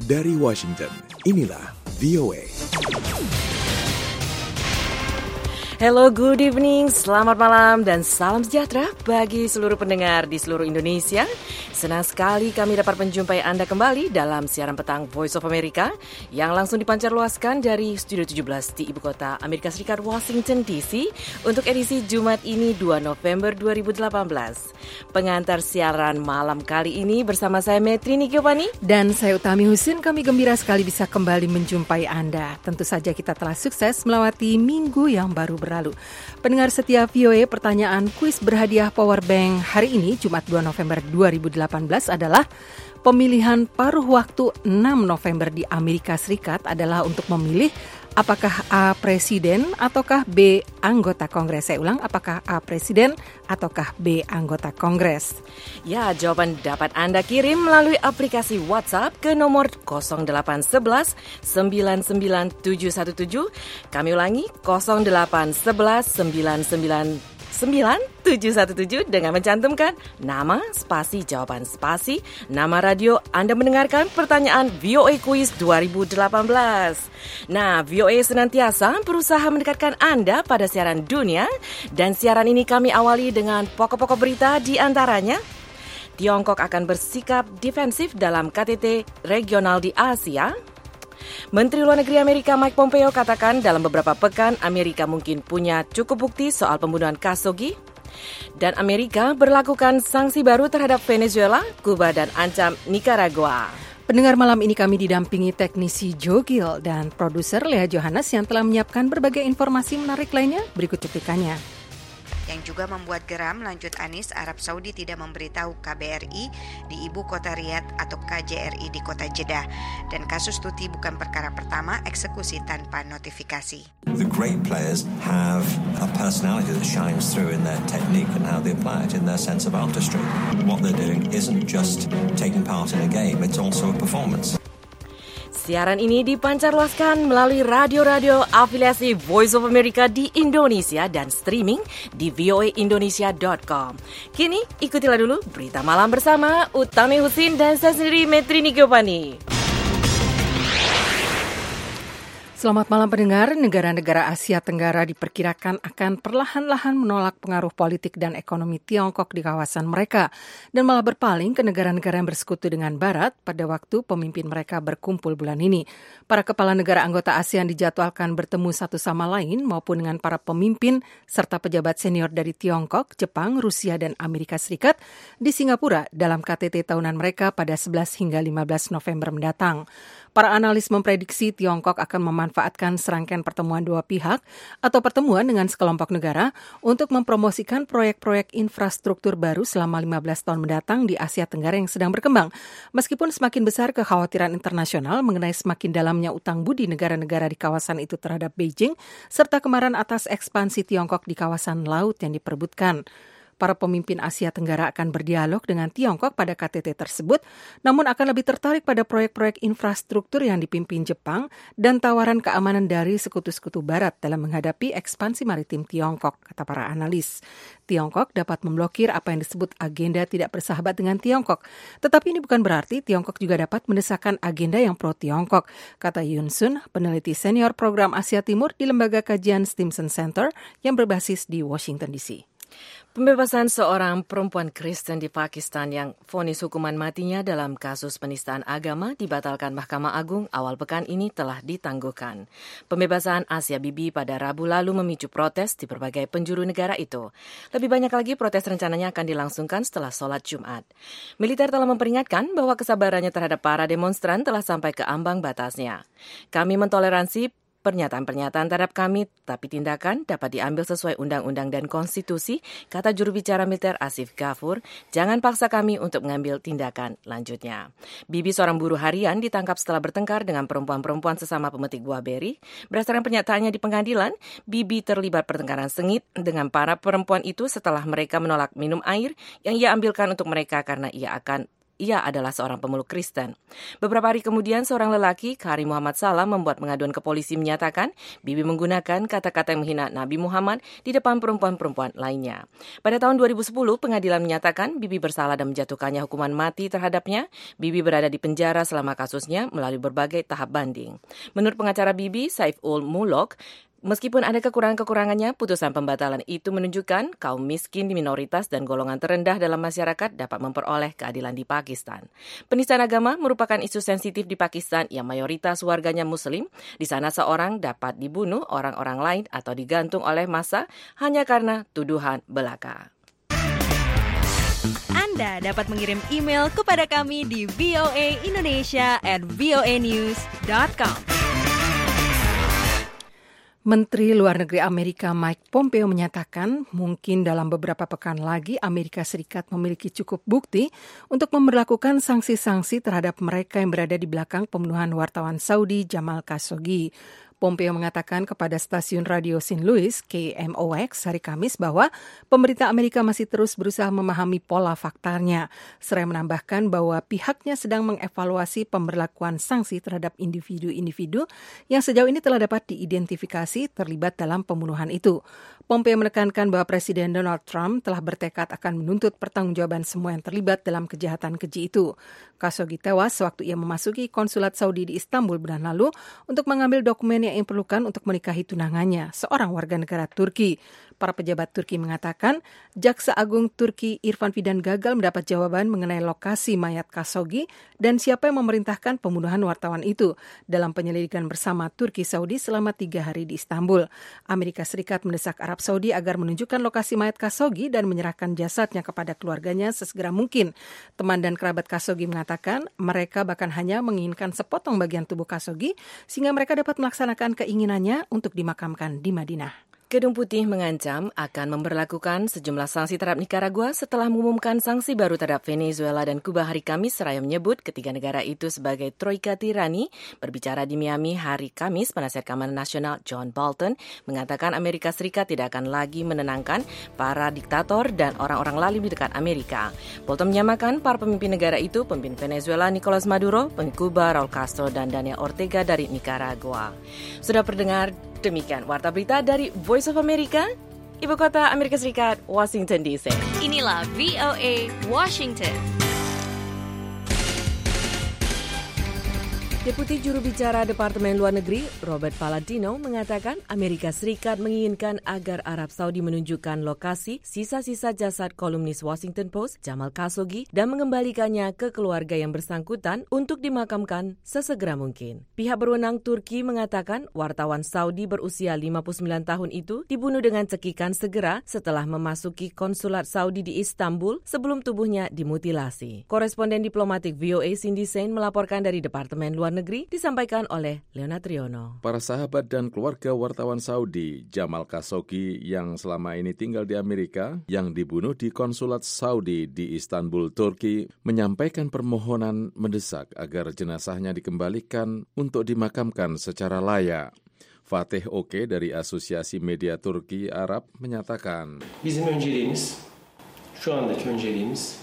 Dari Washington, inilah VOA. Hello, good evening, selamat malam dan salam sejahtera bagi seluruh pendengar di seluruh Indonesia. Senang sekali kami dapat menjumpai Anda kembali dalam siaran petang Voice of America yang langsung dipancarluaskan dari Studio 17 di Ibu Kota Amerika Serikat, Washington DC untuk edisi Jumat ini 2 November 2018. Pengantar siaran malam kali ini bersama saya Metrini Giovanni dan saya Utami Husin. Kami gembira sekali bisa kembali menjumpai Anda. Tentu saja kita telah sukses melewati minggu yang baru berlalu. Pendengar setia VOA, pertanyaan kuis berhadiah powerbank hari ini Jumat 2 November 2018 adalah pemilihan paruh waktu 6 November di Amerika Serikat adalah untuk memilih apakah A. Presiden ataukah B. Anggota Kongres. Saya ulang, apakah A. Presiden ataukah B. Anggota Kongres? Ya, jawaban dapat Anda kirim melalui aplikasi WhatsApp ke nomor 0811 99717. Kami ulangi 0811 99717 dengan mencantumkan nama, spasi, jawaban, spasi, nama radio Anda mendengarkan pertanyaan VOA Quiz 2018. Nah, VOA senantiasa berusaha mendekatkan Anda pada siaran dunia dan siaran ini kami awali dengan pokok-pokok berita di antaranya. Tiongkok akan bersikap defensif dalam KTT regional di Asia. Menteri Luar Negeri Amerika Mike Pompeo katakan dalam beberapa pekan Amerika mungkin punya cukup bukti soal pembunuhan Khashoggi. Dan Amerika berlakukan sanksi baru terhadap Venezuela, Kuba, dan ancam Nicaragua. Pendengar, malam ini kami didampingi teknisi Joe Gill dan produser Lea Johannes yang telah menyiapkan berbagai informasi menarik lainnya. Berikut cuplikannya. Yang juga membuat geram, lanjut Anies, Arab Saudi tidak memberitahu KBRI di ibu kota Riyadh atau KJRI di kota Jeddah. Dan kasus Tuti bukan perkara pertama eksekusi tanpa notifikasi. The great players have a personality that shines through in their technique and how they apply it in their sense of artistry. What they're doing isn't just taking part in a game, it's also a performance. Siaran ini dipancarluaskan melalui radio-radio afiliasi Voice of America di Indonesia dan streaming di voaindonesia.com. Kini ikutilah dulu berita malam bersama Utami Husin dan saya sendiri Metrini Giovanni. Selamat malam pendengar. Negara-negara Asia Tenggara diperkirakan akan perlahan-lahan menolak pengaruh politik dan ekonomi Tiongkok di kawasan mereka dan malah berpaling ke negara-negara yang bersekutu dengan Barat pada waktu pemimpin mereka berkumpul bulan ini. Para kepala negara anggota ASEAN dijadwalkan bertemu satu sama lain maupun dengan para pemimpin serta pejabat senior dari Tiongkok, Jepang, Rusia, dan Amerika Serikat di Singapura dalam KTT tahunan mereka pada 11 hingga 15 November mendatang. Para analis memprediksi Tiongkok akan memanfaatkan serangkaian pertemuan dua pihak atau pertemuan dengan sekelompok negara untuk mempromosikan proyek-proyek infrastruktur baru selama 15 tahun mendatang di Asia Tenggara yang sedang berkembang. Meskipun semakin besar kekhawatiran internasional mengenai semakin dalamnya utang budi negara-negara di kawasan itu terhadap Beijing, serta kemarahan atas ekspansi Tiongkok di kawasan laut yang diperebutkan. Para pemimpin Asia Tenggara akan berdialog dengan Tiongkok pada KTT tersebut, namun akan lebih tertarik pada proyek-proyek infrastruktur yang dipimpin Jepang dan tawaran keamanan dari sekutu-sekutu Barat dalam menghadapi ekspansi maritim Tiongkok, kata para analis. Tiongkok dapat memblokir apa yang disebut agenda tidak bersahabat dengan Tiongkok. Tetapi ini bukan berarti Tiongkok juga dapat mendesakkan agenda yang pro-Tiongkok, kata Yun Sun, peneliti senior program Asia Timur di Lembaga Kajian Stimson Center yang berbasis di Washington DC. Pembebasan seorang perempuan Kristen di Pakistan yang vonis hukuman matinya dalam kasus penistaan agama dibatalkan Mahkamah Agung awal pekan ini telah ditangguhkan. Pembebasan Asia Bibi pada Rabu lalu memicu protes di berbagai penjuru negara itu. Lebih banyak lagi protes rencananya akan dilangsungkan setelah sholat Jumat. Militer telah memperingatkan bahwa kesabarannya terhadap para demonstran telah sampai ke ambang batasnya. Kami mentoleransi pernyataan-pernyataan terhadap kami, tapi tindakan dapat diambil sesuai undang-undang dan konstitusi, kata juru bicara militer Asif Ghafur. Jangan paksa kami untuk mengambil tindakan lanjutnya. Bibi, seorang buruh harian, ditangkap setelah bertengkar dengan perempuan-perempuan sesama pemetik buah beri. Berdasarkan pernyataannya di pengadilan, Bibi terlibat pertengkaran sengit dengan para perempuan itu setelah mereka menolak minum air yang ia ambilkan untuk mereka karena ia akan ia adalah seorang pemeluk Kristen. Beberapa hari kemudian, seorang lelaki, Karim Muhammad Salam, membuat pengaduan ke polisi menyatakan Bibi menggunakan kata-kata yang menghina Nabi Muhammad di depan perempuan-perempuan lainnya. Pada tahun 2010, pengadilan menyatakan Bibi bersalah dan menjatuhkannya hukuman mati terhadapnya. Bibi berada di penjara selama kasusnya melalui berbagai tahap banding. Menurut pengacara Bibi, Saiful Mulok, meskipun ada kekurangan-kekurangannya, putusan pembatalan itu menunjukkan kaum miskin, minoritas, dan golongan terendah dalam masyarakat dapat memperoleh keadilan di Pakistan. Penistaan agama merupakan isu sensitif di Pakistan yang mayoritas warganya Muslim. Di sana seorang dapat dibunuh orang-orang lain atau digantung oleh massa hanya karena tuduhan belaka. Anda dapat mengirim email kepada kami di voaindonesia@voanews.com. Menteri Luar Negeri Amerika Mike Pompeo menyatakan mungkin dalam beberapa pekan lagi Amerika Serikat memiliki cukup bukti untuk memberlakukan sanksi-sanksi terhadap mereka yang berada di belakang pembunuhan wartawan Saudi Jamal Khashoggi. Pompeo mengatakan kepada stasiun radio St. Louis, KMOX, hari Kamis bahwa pemerintah Amerika masih terus berusaha memahami pola faktanya. Seraya menambahkan bahwa pihaknya sedang mengevaluasi pemberlakuan sanksi terhadap individu-individu yang sejauh ini telah dapat diidentifikasi terlibat dalam pembunuhan itu. Pompeo menekankan bahwa Presiden Donald Trump telah bertekad akan menuntut pertanggungjawaban semua yang terlibat dalam kejahatan keji itu. Khashoggi tewas sewaktu ia memasuki konsulat Saudi di Istanbul bulan lalu untuk mengambil dokumen yang diperlukan untuk menikahi tunangannya, seorang warga negara Turki. Para pejabat Turki mengatakan, Jaksa Agung Turki Irfan Fidan gagal mendapat jawaban mengenai lokasi mayat Khashoggi dan siapa yang memerintahkan pembunuhan wartawan itu dalam penyelidikan bersama Turki Saudi selama 3 hari di Istanbul. Amerika Serikat mendesak Arab Saudi agar menunjukkan lokasi mayat Khashoggi dan menyerahkan jasadnya kepada keluarganya sesegera mungkin. Teman dan kerabat Khashoggi mengatakan mereka bahkan hanya menginginkan sepotong bagian tubuh Khashoggi sehingga mereka dapat melaksanakan keinginannya untuk dimakamkan di Madinah. Gedung Putih mengancam akan memberlakukan sejumlah sanksi terhadap Nicaragua setelah mengumumkan sanksi baru terhadap Venezuela dan Kuba hari Kamis, seraya menyebut ketiga negara itu sebagai troika tirani. Berbicara di Miami hari Kamis, penasihat keamanan nasional John Bolton mengatakan Amerika Serikat tidak akan lagi menenangkan para diktator dan orang-orang lalim di dekat Amerika. Bolton menyamakan para pemimpin negara itu, pemimpin Venezuela Nicolas Maduro, pemimpin Kuba Raul Castro, dan Daniel Ortega dari Nicaragua. Sudah pendengar, demikian Warta Berita dari Voice of America, Ibu Kota Amerika Serikat, Washington DC. Inilah VOA Washington. Deputi Juru Bicara Departemen Luar Negeri Robert Palladino mengatakan Amerika Serikat menginginkan agar Arab Saudi menunjukkan lokasi sisa-sisa jasad kolumnis Washington Post Jamal Khashoggi dan mengembalikannya ke keluarga yang bersangkutan untuk dimakamkan sesegera mungkin. Pihak berwenang Turki mengatakan wartawan Saudi berusia 59 tahun itu dibunuh dengan cekikan segera setelah memasuki konsulat Saudi di Istanbul sebelum tubuhnya dimutilasi. Koresponden diplomatik VOA Cindy Sain melaporkan dari Departemen Luar Negeri, disampaikan oleh Leona Triono. Para sahabat dan keluarga wartawan Saudi, Jamal Khashoggi yang selama ini tinggal di Amerika, yang dibunuh di konsulat Saudi di Istanbul, Turki, menyampaikan permohonan mendesak agar jenazahnya dikembalikan untuk dimakamkan secara layak. Fatih Oke dari Asosiasi Media Turki Arab menyatakan, Bizim önceliğimiz, şu andaki önceliğimiz,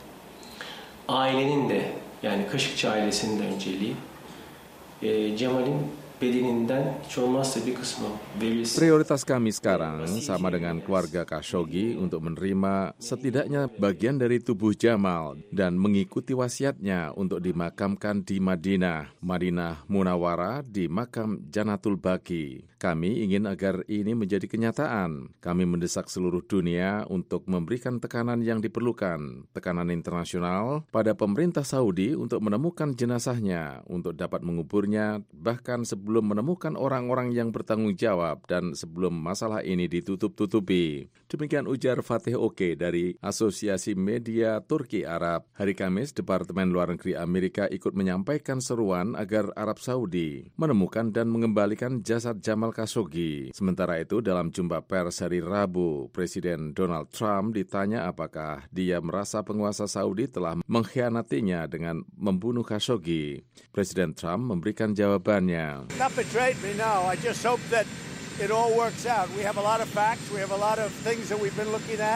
ailenin de, yani Kaşıkçı ailesinin de önceliği, Cemal'in bedeninden hiç olmazsa bir kısmı verilsin. Prioritas kami sekarang sama dengan keluarga Khashoggi untuk menerima setidaknya bagian dari tubuh Jamal dan mengikuti wasiatnya untuk dimakamkan di Madinah Munawwarah di makam Janatul Baqi. Kami ingin agar ini menjadi kenyataan. Kami mendesak seluruh dunia untuk memberikan tekanan yang diperlukan, tekanan internasional pada pemerintah Saudi untuk menemukan jenazahnya, untuk dapat menguburnya, bahkan sebelum menemukan orang-orang yang bertanggung jawab dan sebelum masalah ini ditutup-tutupi. Demikian ujar Fatih Oke dari Asosiasi Media Turki Arab. Hari Kamis, Departemen Luar Negeri Amerika ikut menyampaikan seruan agar Arab Saudi menemukan dan mengembalikan jasad Jamal Khashoggi. Sementara itu, dalam jumpa pers hari Rabu, Presiden Donald Trump ditanya apakah dia merasa penguasa Saudi telah mengkhianatinya dengan membunuh Khashoggi. Presiden Trump memberikan jawabannya. Not betrayed me, no. I just hope that it all works out. We have a lot of facts. We have a lot of things that we've been looking at.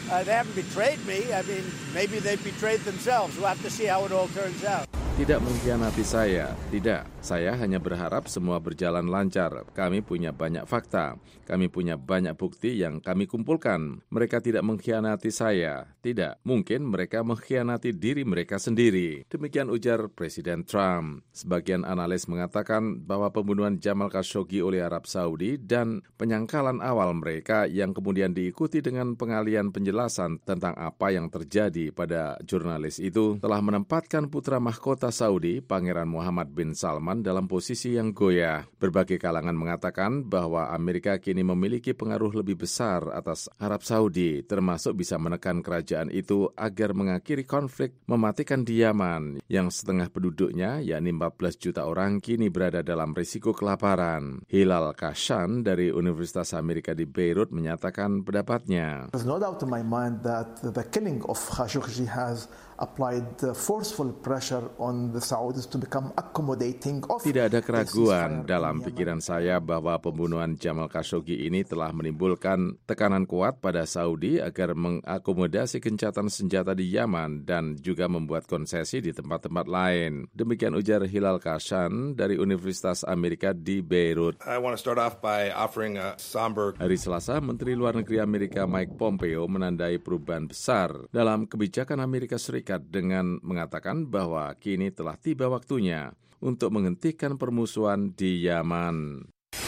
They haven't betrayed me. I mean, maybe they betrayed themselves. We'll have to see how it all turns out. Tidak mengkhianati saya, tidak. Saya hanya berharap semua berjalan lancar. Kami punya banyak fakta. Kami punya banyak bukti yang kami kumpulkan. Mereka tidak mengkhianati saya. Tidak, mungkin mereka mengkhianati diri mereka sendiri. Demikian ujar Presiden Trump. Sebagian analis mengatakan bahwa pembunuhan Jamal Khashoggi oleh Arab Saudi dan penyangkalan awal mereka yang kemudian diikuti dengan pengalian penjelasan tentang apa yang terjadi pada jurnalis itu telah menempatkan putra mahkota Saudi, Pangeran Muhammad bin Salman, dalam posisi yang goyah. Berbagai kalangan mengatakan bahwa Amerika kini memiliki pengaruh lebih besar atas Arab Saudi, termasuk bisa menekan kerajaan itu agar mengakhiri konflik mematikan di Yaman, yang setengah penduduknya, yakni 14 juta orang, kini berada dalam risiko kelaparan. Hilal Khashan dari Universitas Amerika di Beirut menyatakan pendapatnya. There's no doubt in my mind that the killing of Khashoggi has applied forceful pressure on the Saudis to become accommodating of. Tidak ada keraguan dalam pikiran saya bahwa pembunuhan Jamal Khashoggi ini telah menimbulkan tekanan kuat pada Saudi agar mengakomodasi gencatan senjata di Yaman dan juga membuat konsesi di tempat-tempat lain. Demikian ujar Hilal Khashan dari Universitas Amerika di Beirut. I want to start off by offering a somber. Hari Selasa, Menteri Luar Negeri Amerika Mike Pompeo menandai perubahan besar dalam kebijakan Amerika Serikat dengan mengatakan bahwa kini telah tiba waktunya untuk menghentikan permusuhan di Yaman.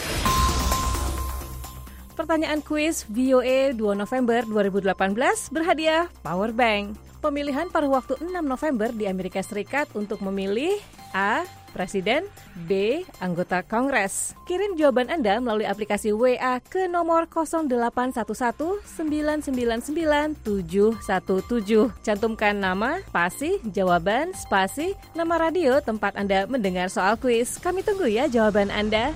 Pertanyaan kuis VOA 2 November 2018 berhadiah Power Bank. Pemilihan pada waktu 6 November di Amerika Serikat untuk memilih A. Presiden, B. Anggota Kongres. Kirim jawaban Anda melalui aplikasi WA ke nomor 0811-999-717. Cantumkan nama, spasi, jawaban, spasi, nama radio tempat Anda mendengar soal kuis. Kami tunggu ya jawaban Anda.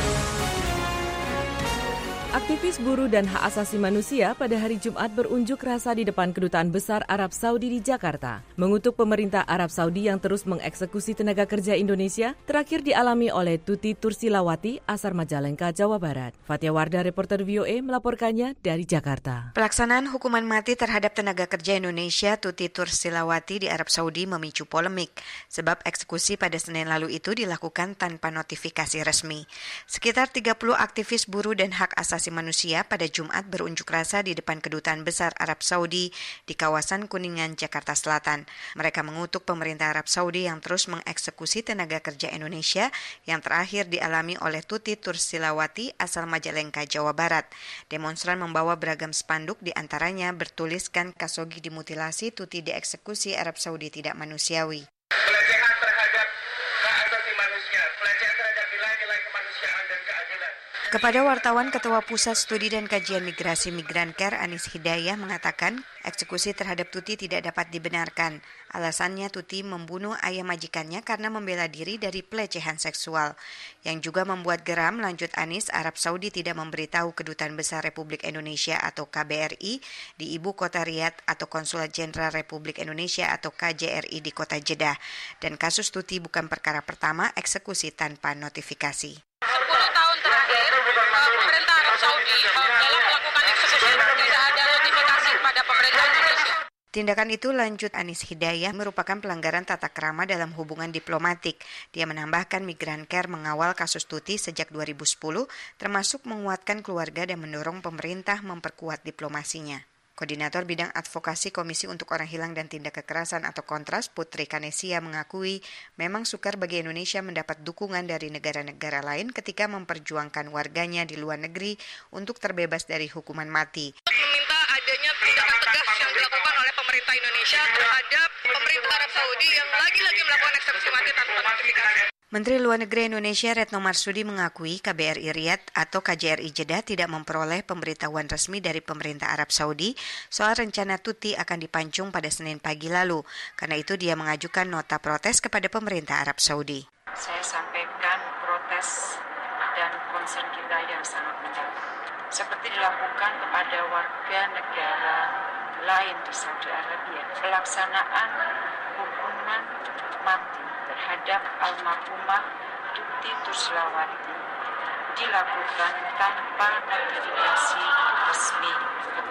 Aktivis buruh dan hak asasi manusia pada hari Jumat berunjuk rasa di depan Kedutaan Besar Arab Saudi di Jakarta, mengutuk pemerintah Arab Saudi yang terus mengeksekusi tenaga kerja Indonesia, terakhir dialami oleh Tuti Tursilawati, asal Majalengka, Jawa Barat. Fatia Wardah, reporter VOA, melaporkannya dari Jakarta. Pelaksanaan hukuman mati terhadap tenaga kerja Indonesia Tuti Tursilawati di Arab Saudi memicu polemik, sebab eksekusi pada Senin lalu itu dilakukan tanpa notifikasi resmi. Sekitar 30 aktivis buruh dan hak asasi manusia pada Jumat berunjuk rasa di depan Kedutaan Besar Arab Saudi di kawasan Kuningan, Jakarta Selatan. Mereka mengutuk pemerintah Arab Saudi yang terus mengeksekusi tenaga kerja Indonesia yang terakhir dialami oleh Tuti Tursilawati asal Majalengka, Jawa Barat. Demonstran membawa beragam spanduk, di antaranya bertuliskan Khashoggi dimutilasi, Tuti dieksekusi, Arab Saudi tidak manusiawi. Pelecehan terhadap hak asasi manusia, pelecehan terhadap nilai-nilai kemanusiaan dan keadilan. Kepada wartawan, Ketua Pusat Studi dan Kajian Migrasi Migran Care Anis Hidayah mengatakan eksekusi terhadap Tuti tidak dapat dibenarkan. Alasannya Tuti membunuh ayah majikannya karena membela diri dari pelecehan seksual. Yang juga membuat geram, lanjut Anis, Arab Saudi tidak memberitahu Kedutaan Besar Republik Indonesia atau KBRI di Ibu Kota Riyadh atau Konsulat Jenderal Republik Indonesia atau KJRI di Kota Jeddah. Dan kasus Tuti bukan perkara pertama eksekusi tanpa notifikasi. 10 tahun terakhir, pemerintah Arab Saudi dalam melakukan eksekusi tidak ada notifikasi kepada pemerintah Indonesia. Tindakan itu, lanjut Anis Hidayah, merupakan pelanggaran tata krama dalam hubungan diplomatik. Dia menambahkan Migran Care mengawal kasus Tuti sejak 2010, termasuk menguatkan keluarga dan mendorong pemerintah memperkuat diplomasinya. Koordinator Bidang Advokasi Komisi untuk Orang Hilang dan Tindak Kekerasan atau Kontras, Putri Kanesia, mengakui memang sukar bagi Indonesia mendapat dukungan dari negara-negara lain ketika memperjuangkan warganya di luar negeri untuk terbebas dari hukuman mati. Meminta adanya tindakan tegas yang dilakukan oleh pemerintah Indonesia terhadap pemerintah Arab Saudi yang lagi-lagi melakukan eksekusi mati tanpa notifikasi. Menteri Luar Negeri Indonesia Retno Marsudi mengakui KBRI Riyadh atau KJRI Jeddah tidak memperoleh pemberitahuan resmi dari pemerintah Arab Saudi soal rencana Tuti akan dipancung pada Senin pagi lalu. Karena itu dia mengajukan nota protes kepada pemerintah Arab Saudi. Saya sampaikan protes dan concern kita yang sangat mendalam. Seperti dilakukan kepada warga negara lain di Saudi Arabia. Pelaksanaan hukuman mati terhadap almarhumah Tuti Tursilawati dilakukan tanpa notifikasi resmi ke konsulat.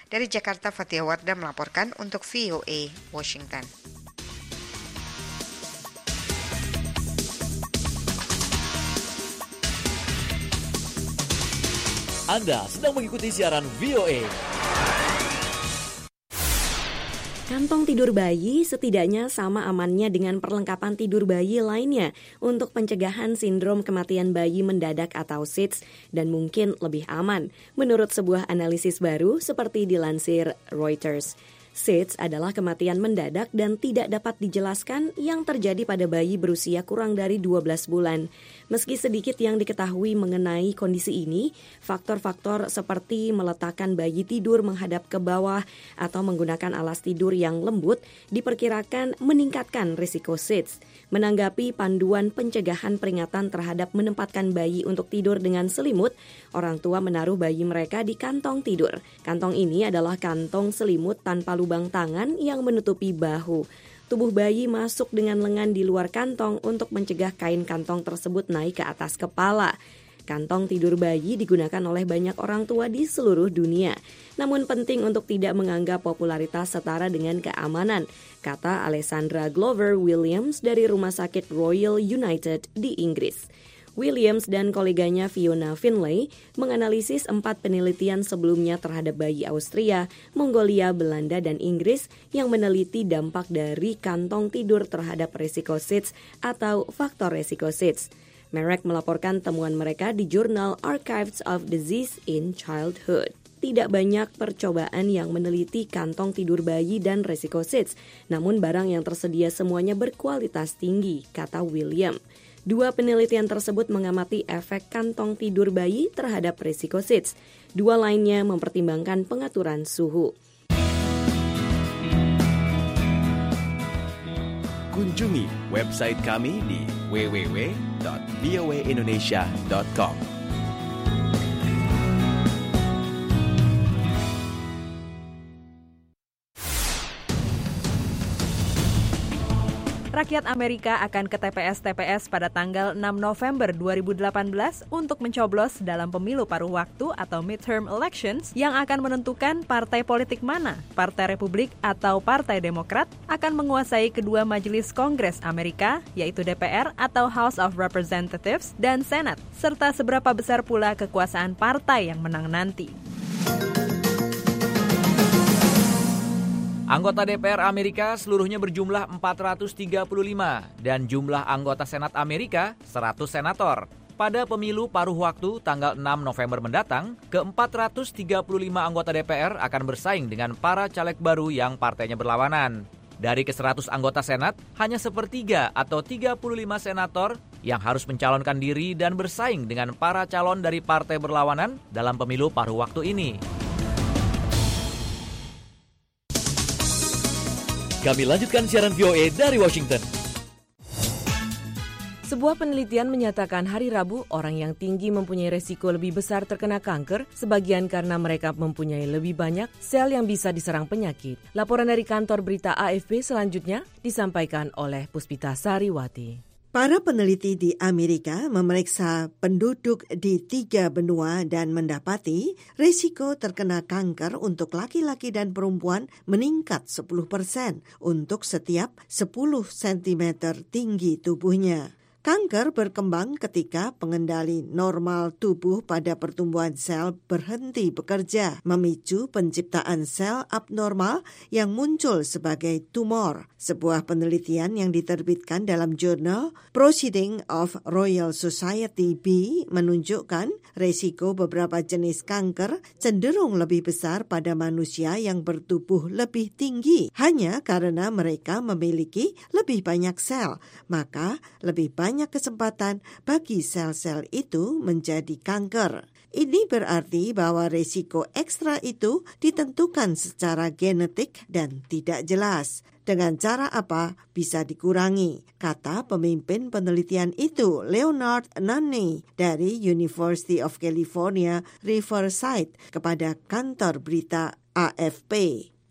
Dari Jakarta, Fatia Wardah melaporkan untuk VOA Washington. Anda sedang mengikuti siaran VOA. Kantong tidur bayi setidaknya sama amannya dengan perlengkapan tidur bayi lainnya untuk pencegahan sindrom kematian bayi mendadak atau SIDS dan mungkin lebih aman, menurut sebuah analisis baru seperti dilansir Reuters. SIDS adalah kematian mendadak dan tidak dapat dijelaskan yang terjadi pada bayi berusia kurang dari 12 bulan. Meski sedikit yang diketahui mengenai kondisi ini, faktor-faktor seperti meletakkan bayi tidur menghadap ke bawah atau menggunakan alas tidur yang lembut diperkirakan meningkatkan risiko SIDS. Menanggapi panduan pencegahan peringatan terhadap menempatkan bayi untuk tidur dengan selimut, orang tua menaruh bayi mereka di kantong tidur. Kantong ini adalah kantong selimut tanpa lubang tangan yang menutupi bahu. Tubuh bayi masuk dengan lengan di luar kantong untuk mencegah kain kantong tersebut naik ke atas kepala. Kantong tidur bayi digunakan oleh banyak orang tua di seluruh dunia. Namun penting untuk tidak menganggap popularitas setara dengan keamanan, kata Alessandra Glover Williams dari Rumah Sakit Royal United di Inggris. Williams dan koleganya Fiona Finlay menganalisis 4 penelitian sebelumnya terhadap bayi Austria, Mongolia, Belanda, dan Inggris yang meneliti dampak dari kantong tidur terhadap risiko SIDS atau faktor risiko SIDS. Merek melaporkan temuan mereka di jurnal Archives of Disease in Childhood. Tidak banyak percobaan yang meneliti kantong tidur bayi dan risiko SIDS, namun barang yang tersedia semuanya berkualitas tinggi, kata William. 2 penelitian tersebut mengamati efek kantong tidur bayi terhadap risiko SIDS. 2 lainnya mempertimbangkan pengaturan suhu. Kunjungi website kami di www.voaindonesia.com. Rakyat Amerika akan ke TPS-TPS pada tanggal 6 November 2018 untuk mencoblos dalam pemilu paruh waktu atau midterm elections yang akan menentukan partai politik mana, Partai Republik atau Partai Demokrat, akan menguasai kedua majelis Kongres Amerika, yaitu DPR atau House of Representatives dan Senate, serta seberapa besar pula kekuasaan partai yang menang nanti. Anggota DPR Amerika seluruhnya berjumlah 435 dan jumlah anggota Senat Amerika 100 senator. Pada pemilu paruh waktu tanggal 6 November mendatang, ke-435 anggota DPR akan bersaing dengan para caleg baru yang partainya berlawanan. Dari ke-100 anggota Senat, hanya sepertiga atau 35 senator yang harus mencalonkan diri dan bersaing dengan para calon dari partai berlawanan dalam pemilu paruh waktu ini. Kami lanjutkan siaran VOA dari Washington. Sebuah penelitian menyatakan hari Rabu orang yang tinggi mempunyai resiko lebih besar terkena kanker, sebagian karena mereka mempunyai lebih banyak sel yang bisa diserang penyakit. Laporan dari kantor berita AFP selanjutnya disampaikan oleh Puspita Sariwati. Para peneliti di Amerika memeriksa penduduk di 3 benua dan mendapati risiko terkena kanker untuk laki-laki dan perempuan meningkat 10% untuk setiap 10 cm tinggi tubuhnya. Kanker berkembang ketika pengendali normal tubuh pada pertumbuhan sel berhenti bekerja, memicu penciptaan sel abnormal yang muncul sebagai tumor. Sebuah penelitian yang diterbitkan dalam jurnal Proceedings of Royal Society B menunjukkan resiko beberapa jenis kanker cenderung lebih besar pada manusia yang bertubuh lebih tinggi, hanya karena mereka memiliki lebih banyak sel, maka lebih banyak kesempatan bagi sel-sel itu menjadi kanker. Ini berarti bahwa risiko ekstra itu ditentukan secara genetik dan tidak jelas. Dengan cara apa bisa dikurangi, kata pemimpin penelitian itu, Leonard Nanney dari University of California, Riverside, kepada kantor berita AFP.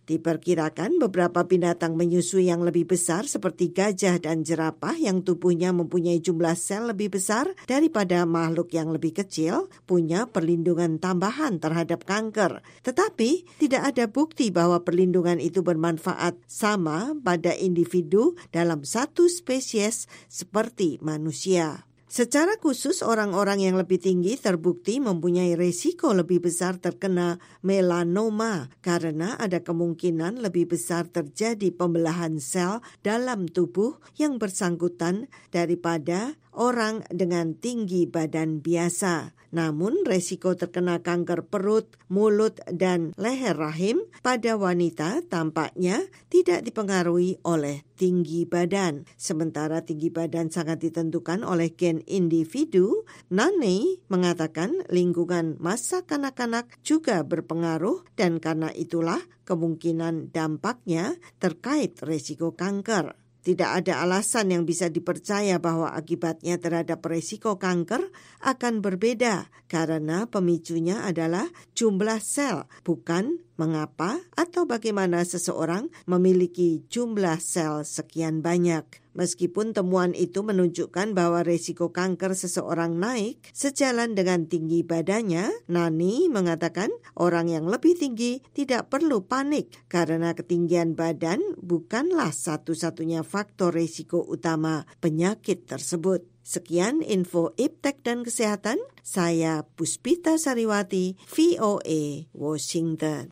Diperkirakan beberapa binatang menyusui yang lebih besar seperti gajah dan jerapah yang tubuhnya mempunyai jumlah sel lebih besar daripada makhluk yang lebih kecil punya perlindungan tambahan terhadap kanker. Tetapi tidak ada bukti bahwa perlindungan itu bermanfaat sama pada individu dalam satu spesies seperti manusia. Secara khusus, orang-orang yang lebih tinggi terbukti mempunyai risiko lebih besar terkena melanoma karena ada kemungkinan lebih besar terjadi pembelahan sel dalam tubuh yang bersangkutan daripada orang dengan tinggi badan biasa. Namun, risiko terkena kanker perut, mulut, dan leher rahim pada wanita tampaknya tidak dipengaruhi oleh tinggi badan. Sementara tinggi badan sangat ditentukan oleh gen individu, Nani mengatakan lingkungan masa kanak-kanak juga berpengaruh dan karena itulah kemungkinan dampaknya terkait risiko kanker. Tidak ada alasan yang bisa dipercaya bahwa akibatnya terhadap risiko kanker akan berbeda karena pemicunya adalah jumlah sel, bukan mengapa atau bagaimana seseorang memiliki jumlah sel sekian banyak. Meskipun temuan itu menunjukkan bahwa risiko kanker seseorang naik sejalan dengan tinggi badannya, Nani mengatakan orang yang lebih tinggi tidak perlu panik karena ketinggian badan bukanlah satu-satunya faktor risiko utama penyakit tersebut. Sekian info Iptek dan Kesehatan, saya Puspita Sariwati, VOA, Washington.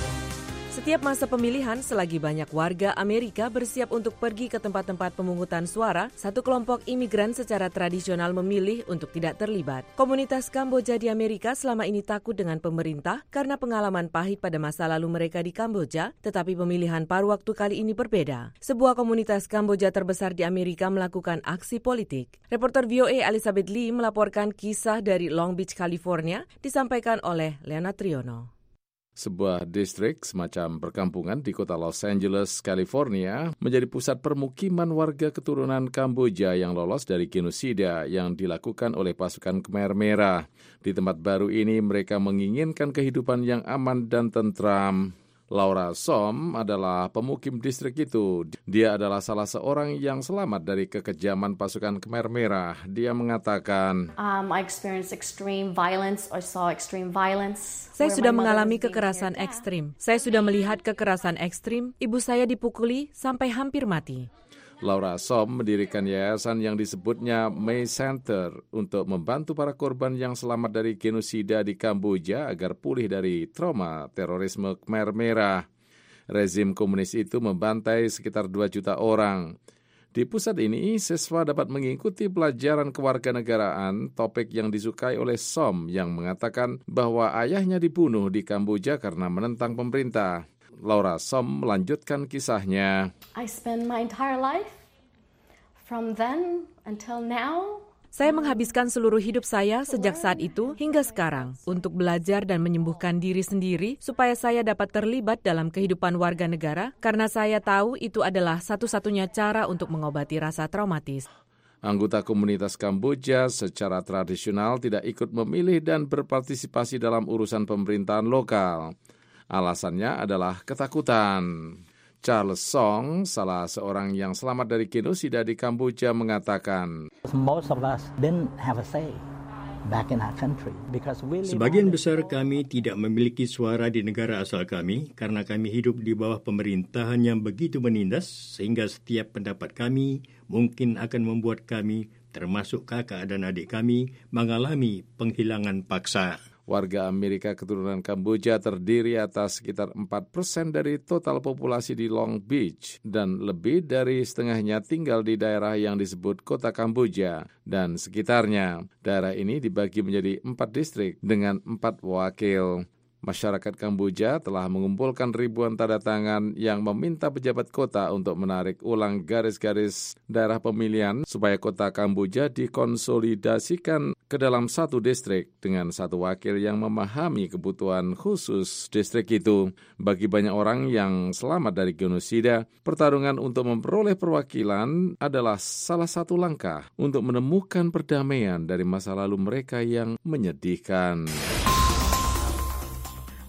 Setiap masa pemilihan, selagi banyak warga Amerika bersiap untuk pergi ke tempat-tempat pemungutan suara, satu kelompok imigran secara tradisional memilih untuk tidak terlibat. Komunitas Kamboja di Amerika selama ini takut dengan pemerintah karena pengalaman pahit pada masa lalu mereka di Kamboja, tetapi pemilihan paruh waktu kali ini berbeda. Sebuah komunitas Kamboja terbesar di Amerika melakukan aksi politik. Reporter VOA Elizabeth Lee melaporkan kisah dari Long Beach, California, disampaikan oleh Leonard Triono. Sebuah distrik semacam perkampungan di kota Los Angeles, California, menjadi pusat permukiman warga keturunan Kamboja yang lolos dari genosida yang dilakukan oleh pasukan Khmer Merah. Di tempat baru ini mereka menginginkan kehidupan yang aman dan tentram. Laura Som adalah pemukim distrik itu. Dia adalah salah seorang yang selamat dari kekejaman pasukan Khmer Merah. Dia mengatakan, I experienced extreme violence or saw extreme violence. Saya sudah mengalami kekerasan ekstrim. Saya sudah melihat kekerasan ekstrim. Ibu saya dipukuli sampai hampir mati. Laura Som mendirikan yayasan yang disebutnya May Center untuk membantu para korban yang selamat dari genosida di Kamboja agar pulih dari trauma terorisme Khmer Merah. Rezim komunis itu membantai sekitar 2 juta orang. Di pusat ini, siswa dapat mengikuti pelajaran kewarganegaraan, topik yang disukai oleh Som yang mengatakan bahwa ayahnya dibunuh di Kamboja karena menentang pemerintah. Laura Som melanjutkan kisahnya. I spend my entire life from then until now. Saya menghabiskan seluruh hidup saya sejak saat itu hingga sekarang untuk belajar dan menyembuhkan diri sendiri supaya saya dapat terlibat dalam kehidupan warga negara karena saya tahu itu adalah satu-satunya cara untuk mengobati rasa traumatis. Anggota komunitas Kamboja secara tradisional tidak ikut memilih dan berpartisipasi dalam urusan pemerintahan lokal. Alasannya adalah ketakutan. Charles Song, salah seorang yang selamat dari genosida di Kamboja, mengatakan, Most of us didn't have a say back in our country because we live. Sebagian besar kami tidak memiliki suara di negara asal kami karena kami hidup di bawah pemerintahan yang begitu menindas sehingga setiap pendapat kami mungkin akan membuat kami, termasuk kakak dan adik kami, mengalami penghilangan paksa. Warga Amerika keturunan Kamboja terdiri atas sekitar 4% dari total populasi di Long Beach dan lebih dari setengahnya tinggal di daerah yang disebut Kota Kamboja dan sekitarnya. Daerah ini dibagi menjadi 4 distrik dengan 4 wakil. Masyarakat Kamboja telah mengumpulkan ribuan tanda tangan yang meminta pejabat kota untuk menarik ulang garis-garis daerah pemilihan supaya kota Kamboja dikonsolidasikan ke dalam satu distrik dengan satu wakil yang memahami kebutuhan khusus distrik itu. Bagi banyak orang yang selamat dari genosida, pertarungan untuk memperoleh perwakilan adalah salah satu langkah untuk menemukan perdamaian dari masa lalu mereka yang menyedihkan.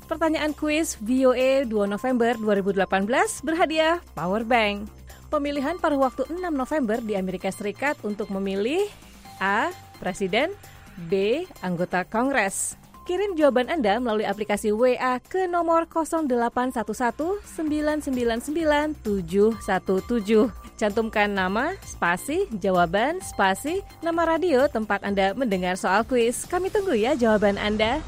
Pertanyaan kuis VOA 2 November 2018 berhadiah power bank. Pemilihan paruh waktu 6 November di Amerika Serikat untuk memilih A. Presiden, B. Anggota Kongres. Kirim jawaban Anda melalui aplikasi WA ke nomor 0811 999 717. Cantumkan nama, spasi, jawaban, spasi, nama radio tempat Anda mendengar soal kuis. Kami tunggu ya jawaban Anda.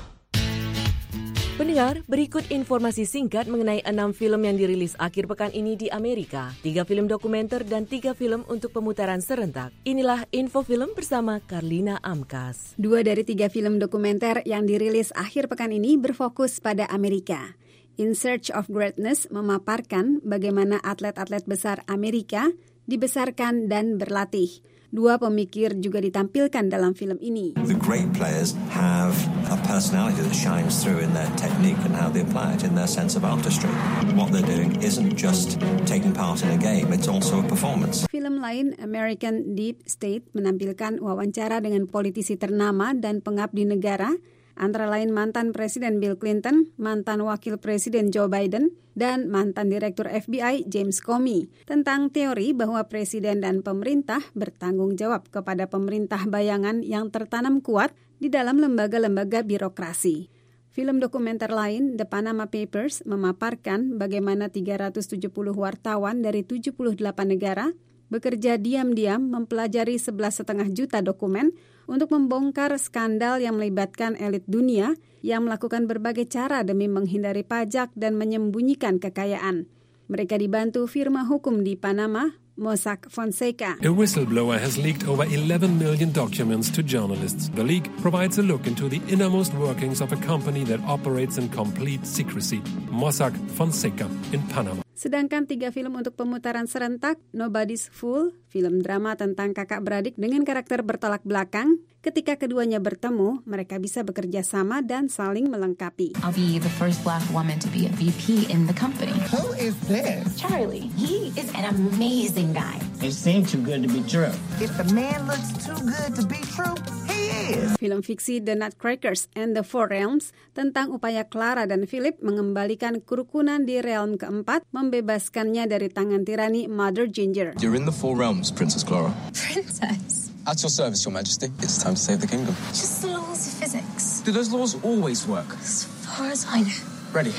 Pendengar, berikut informasi singkat mengenai 6 film yang dirilis akhir pekan ini di Amerika. 3 film dokumenter dan 3 film untuk pemutaran serentak. Inilah info film bersama Karlina Amkas. 2 dari 3 film dokumenter yang dirilis akhir pekan ini berfokus pada Amerika. In Search of Greatness memaparkan bagaimana atlet-atlet besar Amerika dibesarkan dan berlatih. 2 pemikir juga ditampilkan dalam film ini. The great players have a personality that shines through in their technique and how they apply it in their sense of artistry. What they're doing isn't just taking part in a game, it's also a performance. Film lain, American Deep State, menampilkan wawancara dengan politisi ternama dan pengabdi negara, antara lain mantan Presiden Bill Clinton, mantan Wakil Presiden Joe Biden, dan mantan Direktur FBI James Comey, tentang teori bahwa Presiden dan pemerintah bertanggung jawab kepada pemerintah bayangan yang tertanam kuat di dalam lembaga-lembaga birokrasi. Film dokumenter lain, The Panama Papers, memaparkan bagaimana 370 wartawan dari 78 negara bekerja diam-diam mempelajari 11,5 juta dokumen untuk membongkar skandal yang melibatkan elit dunia yang melakukan berbagai cara demi menghindari pajak dan menyembunyikan kekayaan. Mereka dibantu firma hukum di Panama, Mossack Fonseca. A whistleblower has leaked over 11 million documents to journalists. The leak provides a look into the innermost workings of a company that operates in complete secrecy, Mossack Fonseca in Panama. Sedangkan 3 film untuk pemutaran serentak, Nobody's Fool, film drama tentang kakak beradik dengan karakter bertolak belakang. Ketika keduanya bertemu, mereka bisa bekerja sama dan saling melengkapi. I'll be the first black woman to be a VP in the company. Who is this? Charlie. He is an amazing guy. It seems too good to be true. If the man looks too good to be true, he is. Film fiksi The Nutcrackers and the Four Realms tentang upaya Clara dan Philip mengembalikan kerukunan di realm keempat, membebaskannya dari tangan tirani Mother Ginger. You're in the Four Realms, Princess Clara. Princess? At your service, Your Majesty. It's time to save the kingdom. Just the laws of physics. Do those laws always work? As far as I know. Ready.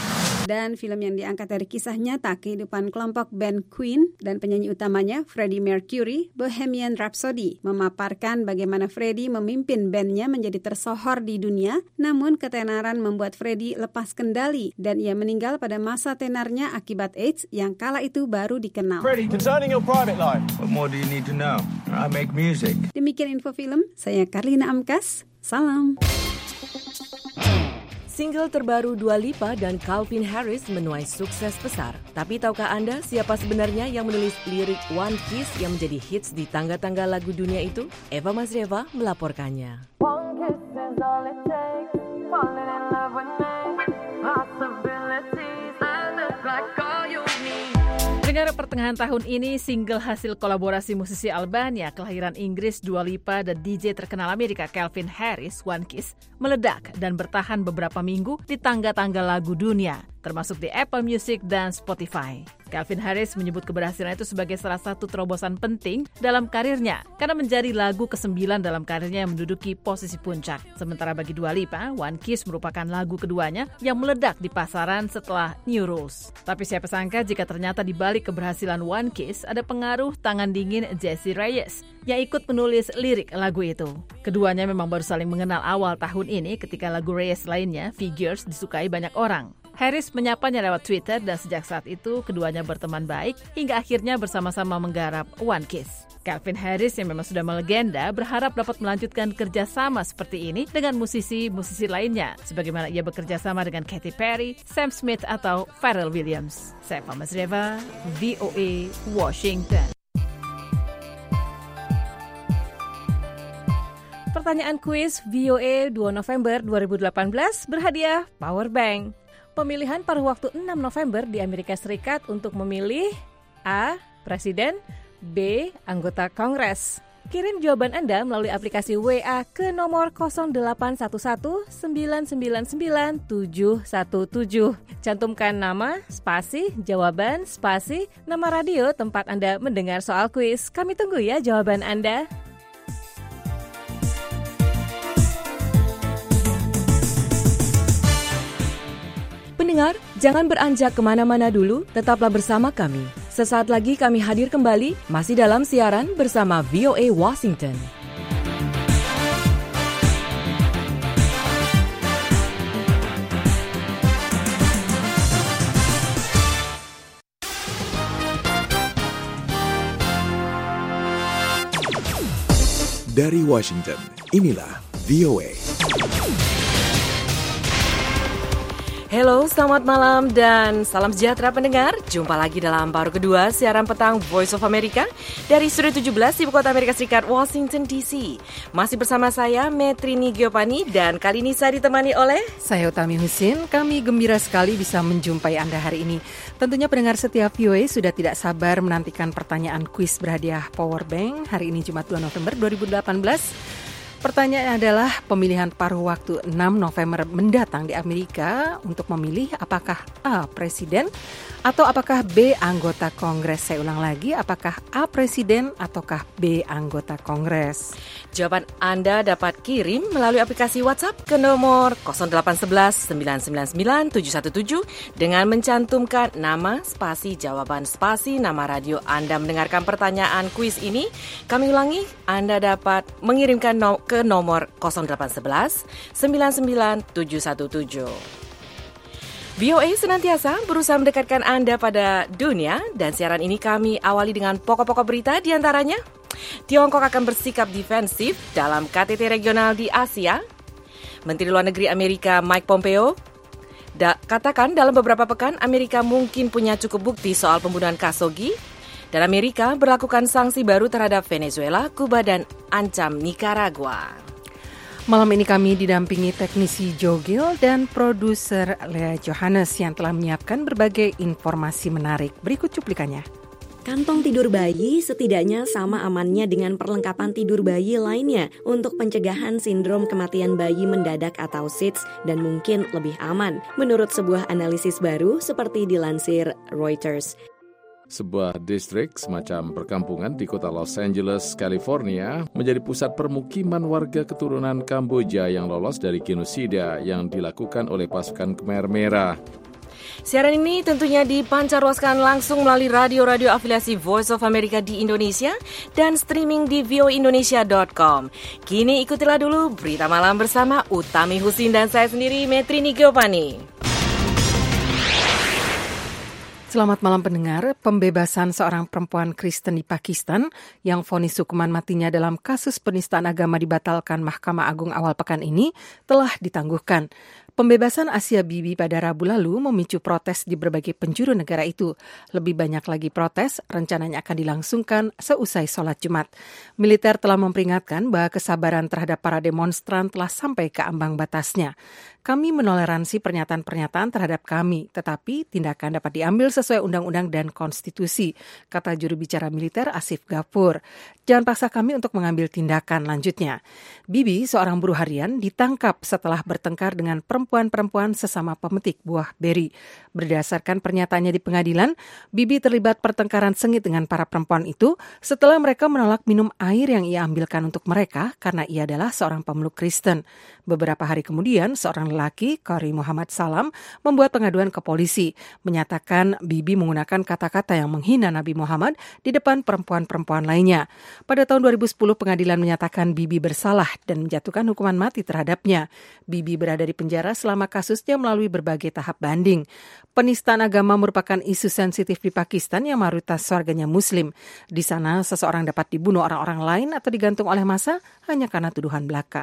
Dan film yang diangkat dari kisah nyata kehidupan kelompok band Queen dan penyanyi utamanya Freddie Mercury, Bohemian Rhapsody, memaparkan bagaimana Freddie memimpin bandnya menjadi tersohor di dunia, namun ketenaran membuat Freddie lepas kendali dan ia meninggal pada masa tenarnya akibat AIDS yang kala itu baru dikenal. Freddie, concerning your private life. What more do you need to know? I make music. Demikian info film, saya Karlina Amkas, salam. Single terbaru Dua Lipa dan Calvin Harris menuai sukses besar. Tapi tahukah Anda siapa sebenarnya yang menulis lirik One Kiss yang menjadi hits di tangga-tangga lagu dunia itu? Eva Mazrieva melaporkannya. One kiss is all it takes, falling in love with me, possibilities that look like all you need. Dengar pertengahan tahun ini, single hasil kolaborasi musisi Albania kelahiran Inggris Dua Lipa dan DJ terkenal Amerika Calvin Harris, One Kiss, meledak dan bertahan beberapa minggu di tangga-tangga lagu dunia, termasuk di Apple Music dan Spotify. Calvin Harris menyebut keberhasilan itu sebagai salah satu terobosan penting dalam karirnya karena menjadi lagu ke-9 dalam karirnya yang menduduki posisi puncak. Sementara bagi Dua Lipa, One Kiss merupakan lagu keduanya yang meledak di pasaran setelah New Rules. Tapi siapa sangka jika ternyata di balik keberhasilan One Kiss ada pengaruh tangan dingin Jesse Reyes yang ikut menulis lirik lagu itu. Keduanya memang baru saling mengenal awal tahun ini ketika lagu Reyes lainnya, Figures, disukai banyak orang. Harris menyapanya lewat Twitter dan sejak saat itu keduanya berteman baik hingga akhirnya bersama-sama menggarap One Kiss. Calvin Harris yang memang sudah melegenda berharap dapat melanjutkan kerjasama seperti ini dengan musisi-musisi lainnya sebagaimana ia bekerja sama dengan Katy Perry, Sam Smith atau Pharrell Williams. Saya Eva Mazrieva, VOA, Washington. Pertanyaan kuis VOA 2 November 2018 berhadiah power bank. Pemilihan paruh waktu 6 November di Amerika Serikat untuk memilih A. Presiden, B. Anggota Kongres. Kirim jawaban Anda melalui aplikasi WA ke nomor 0811 999 717. Cantumkan nama, spasi, jawaban, spasi, nama radio tempat Anda mendengar soal kuis. Kami tunggu ya jawaban Anda. Pendengar, jangan beranjak kemana-mana dulu, tetaplah bersama kami. Sesaat lagi kami hadir kembali, masih dalam siaran bersama VOA Washington. Dari Washington, inilah VOA. Halo, selamat malam dan salam sejahtera pendengar. Jumpa lagi dalam paruh kedua siaran petang Voice of America dari Studio 17 Ibu Kota Amerika Serikat, Washington DC. Masih bersama saya, Metrini Giovanni, dan kali ini saya ditemani oleh... Saya Utami Husin. Kami gembira sekali bisa menjumpai Anda hari ini. Tentunya pendengar setia VOA sudah tidak sabar menantikan pertanyaan kuis berhadiah Power Bank hari ini Jumat 2 November 2018. Pertanyaannya adalah pemilihan paruh waktu 6 November mendatang di Amerika untuk memilih apakah A. Presiden atau apakah B. Anggota Kongres. Saya ulang lagi, apakah A. Presiden ataukah B. Anggota Kongres. Jawaban Anda dapat kirim melalui aplikasi WhatsApp ke nomor 0811 999 717 dengan mencantumkan nama, spasi, jawaban, spasi, nama radio Anda mendengarkan pertanyaan kuis ini. Kami ulangi, Anda dapat mengirimkan ke nomor 0811 99 717. VOA senantiasa berusaha mendekatkan Anda pada dunia, dan siaran ini kami awali dengan pokok-pokok berita, diantaranya Tiongkok akan bersikap defensif dalam KTT regional di Asia. Menteri Luar Negeri Amerika Mike Pompeo katakan dalam beberapa pekan Amerika mungkin punya cukup bukti soal pembunuhan Khashoggi. Dan Amerika berlakukan sanksi baru terhadap Venezuela, Kuba, dan ancam Nicaragua. Malam ini kami didampingi teknisi Joe Gill dan produser Lea Johannes yang telah menyiapkan berbagai informasi menarik. Berikut cuplikannya. Kantong tidur bayi setidaknya sama amannya dengan perlengkapan tidur bayi lainnya untuk pencegahan sindrom kematian bayi mendadak atau SIDS dan mungkin lebih aman, menurut sebuah analisis baru seperti dilansir Reuters. Sebuah distrik semacam perkampungan di kota Los Angeles, California, menjadi pusat permukiman warga keturunan Kamboja yang lolos dari genosida yang dilakukan oleh pasukan Khmer Merah. Siaran ini tentunya dipancarluaskan langsung melalui radio-radio afiliasi Voice of America di Indonesia dan streaming di voaindonesia.com. Kini ikutilah dulu berita malam bersama Utami Husin dan saya sendiri, Metrini Giovanni. Selamat malam pendengar. Pembebasan seorang perempuan Kristen di Pakistan yang vonis hukuman matinya dalam kasus penistaan agama dibatalkan Mahkamah Agung awal pekan ini telah ditangguhkan. Pembebasan Asia Bibi pada Rabu lalu memicu protes di berbagai penjuru negara itu. Lebih banyak lagi protes rencananya akan dilangsungkan seusai sholat Jumat. Militer telah memperingatkan bahwa kesabaran terhadap para demonstran telah sampai ke ambang batasnya. Kami menoleransi pernyataan-pernyataan terhadap kami, tetapi tindakan dapat diambil sesuai undang-undang dan konstitusi, kata juru bicara militer Asif Ghafur. Jangan paksa kami untuk mengambil tindakan, lanjutnya. Bibi, seorang buruh harian, ditangkap setelah bertengkar dengan perempuan-perempuan sesama pemetik buah beri. Berdasarkan pernyataannya di pengadilan, Bibi terlibat pertengkaran sengit dengan para perempuan itu setelah mereka menolak minum air yang ia ambilkan untuk mereka karena ia adalah seorang pemeluk Kristen. Beberapa hari kemudian, seorang lelaki, Qari Muhammad Salam, membuat pengaduan ke polisi, menyatakan Bibi menggunakan kata-kata yang menghina Nabi Muhammad di depan perempuan-perempuan lainnya. Pada tahun 2010, pengadilan menyatakan Bibi bersalah dan menjatuhkan hukuman mati terhadapnya. Bibi berada di penjara selama kasusnya melalui berbagai tahap banding. Penistaan agama merupakan isu sensitif di Pakistan yang mayoritas warganya Muslim. Di sana, seseorang dapat dibunuh orang-orang lain atau digantung oleh massa hanya karena tuduhan belaka.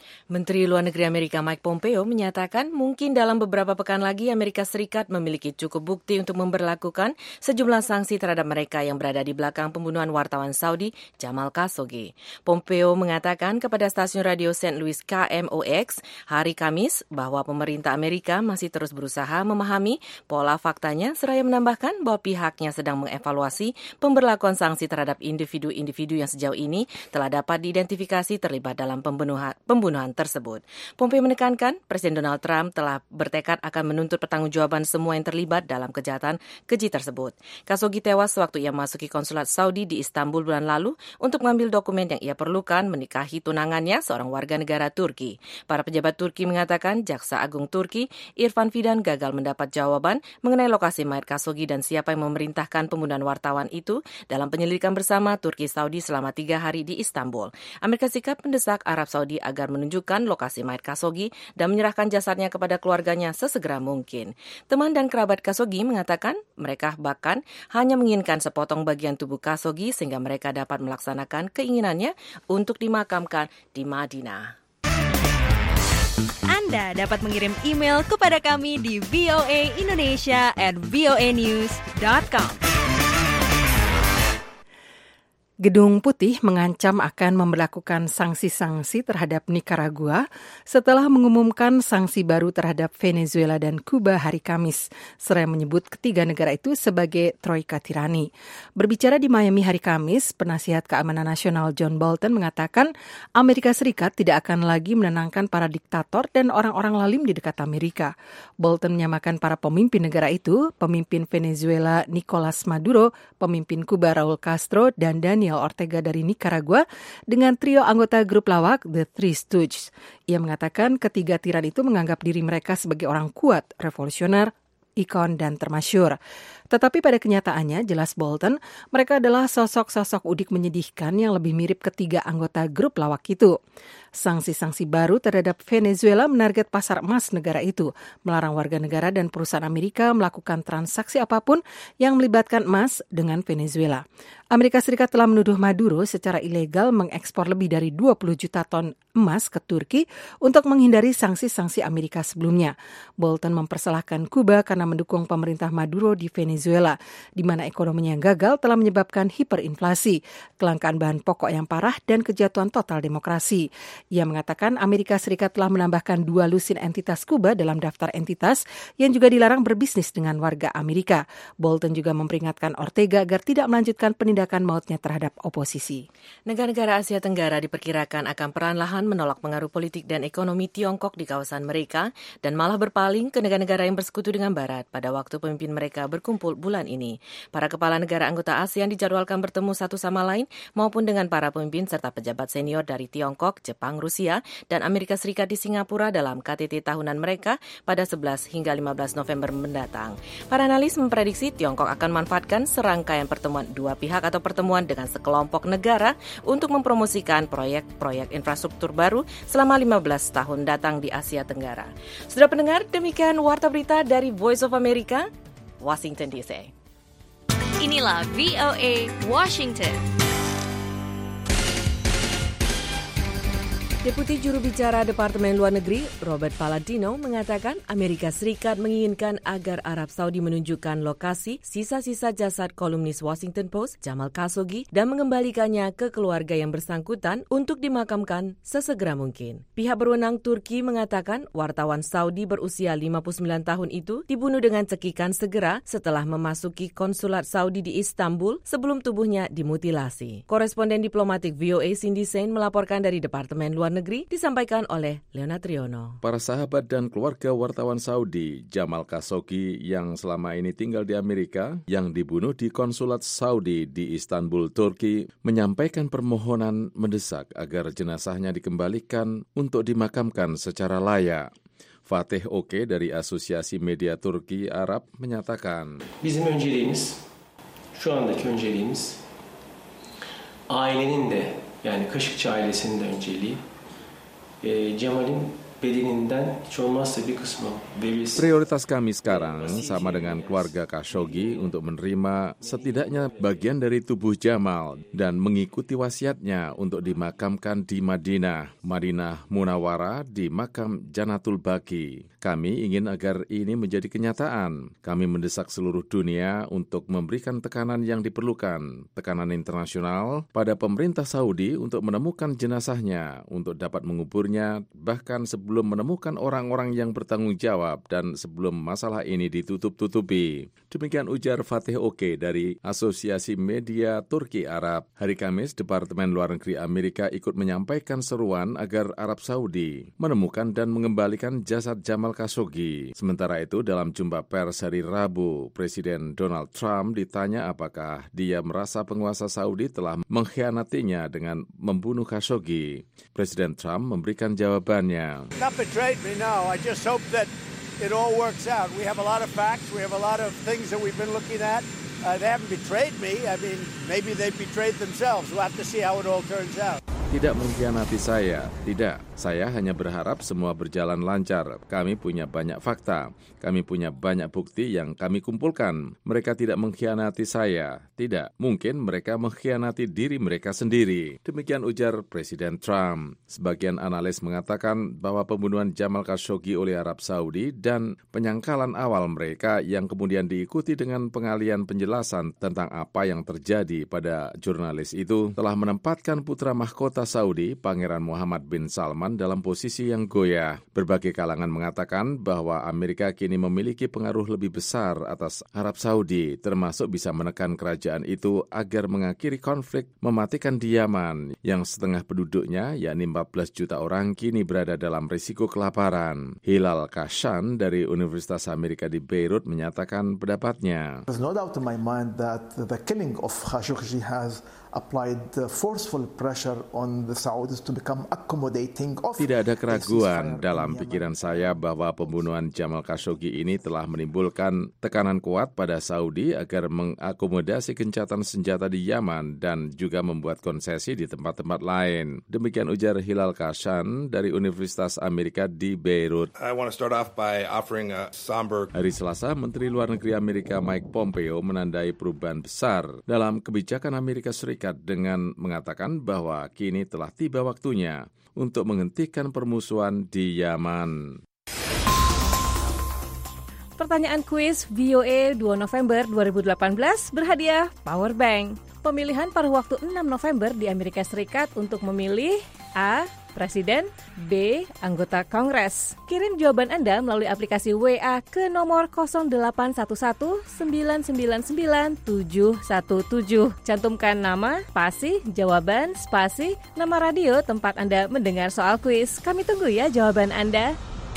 Menteri Luar Negeri Amerika Mike Pompeo menyatakan mungkin dalam beberapa pekan lagi Amerika Serikat memiliki cukup bukti untuk memberlakukan sejumlah sanksi terhadap mereka yang berada di belakang pembunuhan wartawan Saudi Jamal Khashoggi. Pompeo mengatakan kepada stasiun radio St. Louis KMOX hari Kamis bahwa pemerintah Amerika masih terus berusaha memahami pola faktanya seraya menambahkan bahwa pihaknya sedang mengevaluasi pemberlakuan sanksi terhadap individu-individu yang sejauh ini telah dapat diidentifikasi terlibat dalam pembunuhan tersebut. Pompeo menekankan Presiden Donald Trump telah bertekad akan menuntut pertanggungjawaban semua yang terlibat dalam kejahatan keji tersebut. Khashoggi tewas sewaktu ia memasuki konsulat Saudi di Istanbul bulan lalu untuk mengambil dokumen yang ia perlukan menikahi tunangannya, seorang warga negara Turki. Para pejabat Turki mengatakan Jaksa Agung Turki, Irfan Fidan, gagal mendapat jawaban mengenai lokasi mayat Khashoggi dan siapa yang memerintahkan pembunuhan wartawan itu dalam penyelidikan bersama Turki-Saudi selama 3 hari di Istanbul. Amerika Serikat mendesak Arab Saudi agar menunjukkan lokasi mayat Khashoggi dan menyerahkan jasadnya kepada keluarganya sesegera mungkin. Teman dan kerabat Khashoggi mengatakan mereka bahkan hanya menginginkan sepotong bagian tubuh Khashoggi sehingga mereka dapat melaksanakan keinginannya untuk dimakamkan di Madinah. Anda dapat mengirim email kepada kami di voaindonesia@voanews.com. Gedung Putih mengancam akan memberlakukan sanksi-sanksi terhadap Nicaragua setelah mengumumkan sanksi baru terhadap Venezuela dan Kuba hari Kamis, seraya menyebut ketiga negara itu sebagai troika tirani. Berbicara di Miami hari Kamis, Penasihat Keamanan Nasional John Bolton mengatakan Amerika Serikat tidak akan lagi menenangkan para diktator dan orang-orang lalim di dekat Amerika. Bolton menyamakan para pemimpin negara itu, pemimpin Venezuela Nicolas Maduro, pemimpin Kuba Raul Castro, dan Daniel Ortega dari Nicaragua dengan trio anggota grup lawak The Three Stooges. Ia mengatakan ketiga tiran itu menganggap diri mereka sebagai orang kuat, revolusioner, ikon, dan termasyur. Tetapi pada kenyataannya, jelas Bolton, mereka adalah sosok-sosok udik menyedihkan yang lebih mirip ketiga anggota grup lawak itu. Sanksi-sanksi baru terhadap Venezuela menarget pasar emas negara itu, melarang warga negara dan perusahaan Amerika melakukan transaksi apapun yang melibatkan emas dengan Venezuela. Amerika Serikat telah menuduh Maduro secara ilegal mengekspor lebih dari 20 juta ton emas ke Turki untuk menghindari sanksi-sanksi Amerika sebelumnya. Bolton mempersalahkan Kuba karena mendukung pemerintah Maduro di Venezuela, di mana ekonominya yang gagal telah menyebabkan hiperinflasi, kelangkaan bahan pokok yang parah, dan kejatuhan total demokrasi. Ia mengatakan Amerika Serikat telah menambahkan 2 lusin entitas Kuba dalam daftar entitas yang juga dilarang berbisnis dengan warga Amerika. Bolton juga memperingatkan Ortega agar tidak melanjutkan penindakan mautnya terhadap oposisi. Negara-negara Asia Tenggara diperkirakan akan perlahan menolak pengaruh politik dan ekonomi Tiongkok di kawasan mereka dan malah berpaling ke negara-negara yang bersekutu dengan Barat pada waktu pemimpin mereka berkumpul bulan ini. Para kepala negara anggota ASEAN dijadwalkan bertemu satu sama lain maupun dengan para pemimpin serta pejabat senior dari Tiongkok, Jepang, Rusia, dan Amerika Serikat di Singapura dalam KTT tahunan mereka pada 11 hingga 15 November mendatang. Para analis memprediksi Tiongkok akan memanfaatkan serangkaian pertemuan dua pihak atau pertemuan dengan sekelompok negara untuk mempromosikan proyek-proyek infrastruktur baru selama 15 tahun datang di Asia Tenggara. Sudah pendengar, demikian Warta Berita dari Voice of America, Washington DC. Inilah VOA Washington. Deputi Juru Bicara Departemen Luar Negeri Robert Palladino mengatakan Amerika Serikat menginginkan agar Arab Saudi menunjukkan lokasi sisa-sisa jasad kolumnis Washington Post Jamal Khashoggi dan mengembalikannya ke keluarga yang bersangkutan untuk dimakamkan sesegera mungkin. Pihak berwenang Turki mengatakan wartawan Saudi berusia 59 tahun itu dibunuh dengan cekikan segera setelah memasuki konsulat Saudi di Istanbul sebelum tubuhnya dimutilasi. Koresponden diplomatik VOA Cindy Sain melaporkan dari Departemen Luar Negeri, disampaikan oleh Leonard Triono. Para sahabat dan keluarga wartawan Saudi, Jamal Khashoggi yang selama ini tinggal di Amerika, yang dibunuh di konsulat Saudi di Istanbul, Turki, menyampaikan permohonan mendesak agar jenazahnya dikembalikan untuk dimakamkan secara layak. Fatih Oke dari Asosiasi Media Turki Arab menyatakan, Bizim önceliğimiz, şu andaki önceliğimiz, ailenin de, yani Kaşıkçı ailesinin de önceliği, Cemal'in bedeninden hiç olmazsa bir kısmı velisi. Prioritas kami sekarang sama dengan keluarga Khashoggi untuk menerima setidaknya bagian dari tubuh Jamal dan mengikuti wasiatnya untuk dimakamkan di Madinah Munawwarah di makam Janatul Baqi. Kami ingin agar ini menjadi kenyataan. Kami mendesak seluruh dunia untuk memberikan tekanan yang diperlukan, tekanan internasional pada pemerintah Saudi untuk menemukan jenazahnya, untuk dapat menguburnya, bahkan sebelum menemukan orang-orang yang bertanggung jawab dan sebelum masalah ini ditutup-tutupi. Demikian ujar Fatih Oke dari Asosiasi Media Turki Arab. Hari Kamis, Departemen Luar Negeri Amerika ikut menyampaikan seruan agar Arab Saudi menemukan dan mengembalikan jasad Jamal Khashoggi. Sementara itu, dalam jumpa pers hari Rabu, Presiden Donald Trump ditanya apakah dia merasa penguasa Saudi telah mengkhianatinya dengan membunuh Khashoggi. Presiden Trump memberikan jawabannya. Not betrayed me, no. I just hope that it all works out. We have a lot of facts. We have a lot of things that we've been looking at. They haven't betrayed me. I mean, maybe they betrayed themselves. We'll have to see how it all turns out. Tidak mengkhianati saya, tidak. Saya hanya berharap semua berjalan lancar. Kami punya banyak fakta. Kami punya banyak bukti yang kami kumpulkan. Mereka tidak mengkhianati saya. Tidak, mungkin mereka mengkhianati diri mereka sendiri. Demikian ujar Presiden Trump. Sebagian analis mengatakan bahwa pembunuhan Jamal Khashoggi oleh Arab Saudi dan penyangkalan awal mereka yang kemudian diikuti dengan pengalian penjelasan tentang apa yang terjadi pada jurnalis itu telah menempatkan putra mahkota Saudi, Pangeran Muhammad bin Salman, dalam posisi yang goyah. Berbagai kalangan mengatakan bahwa Amerika kini memiliki pengaruh lebih besar atas Arab Saudi, termasuk bisa menekan kerajaan itu agar mengakhiri konflik mematikan di Yaman, yang setengah penduduknya, yakni 14 juta orang, kini berada dalam risiko kelaparan. Hilal Khashan dari Universitas Amerika di Beirut menyatakan pendapatnya. There's no doubt in my mind that the killing of Khashoggi has applied forceful pressure on the Saudis to become accommodating of. Tidak ada keraguan dalam pikiran saya bahwa pembunuhan Jamal Khashoggi ini telah menimbulkan tekanan kuat pada Saudi agar mengakomodasi gencatan senjata di Yaman dan juga membuat konsesi di tempat-tempat lain. Demikian ujar Hilal Khashan dari Universitas Amerika di Beirut. I want to start off by offering a somber. Hari Selasa, Menteri Luar Negeri Amerika Mike Pompeo menandai perubahan besar dalam kebijakan Amerika Serikat dengan mengatakan bahwa kini telah tiba waktunya untuk menghentikan permusuhan di Yaman. Pertanyaan kuis VOA 2 November 2018 berhadiah Power Bank. Pemilihan pada waktu 6 November di Amerika Serikat untuk memilih A. Presiden, B. Anggota Kongres. Kirim jawaban Anda melalui aplikasi WA ke nomor 0811999717. Cantumkan nama, spasi, jawaban, spasi, nama radio tempat Anda mendengar soal kuis. Kami tunggu ya jawaban Anda.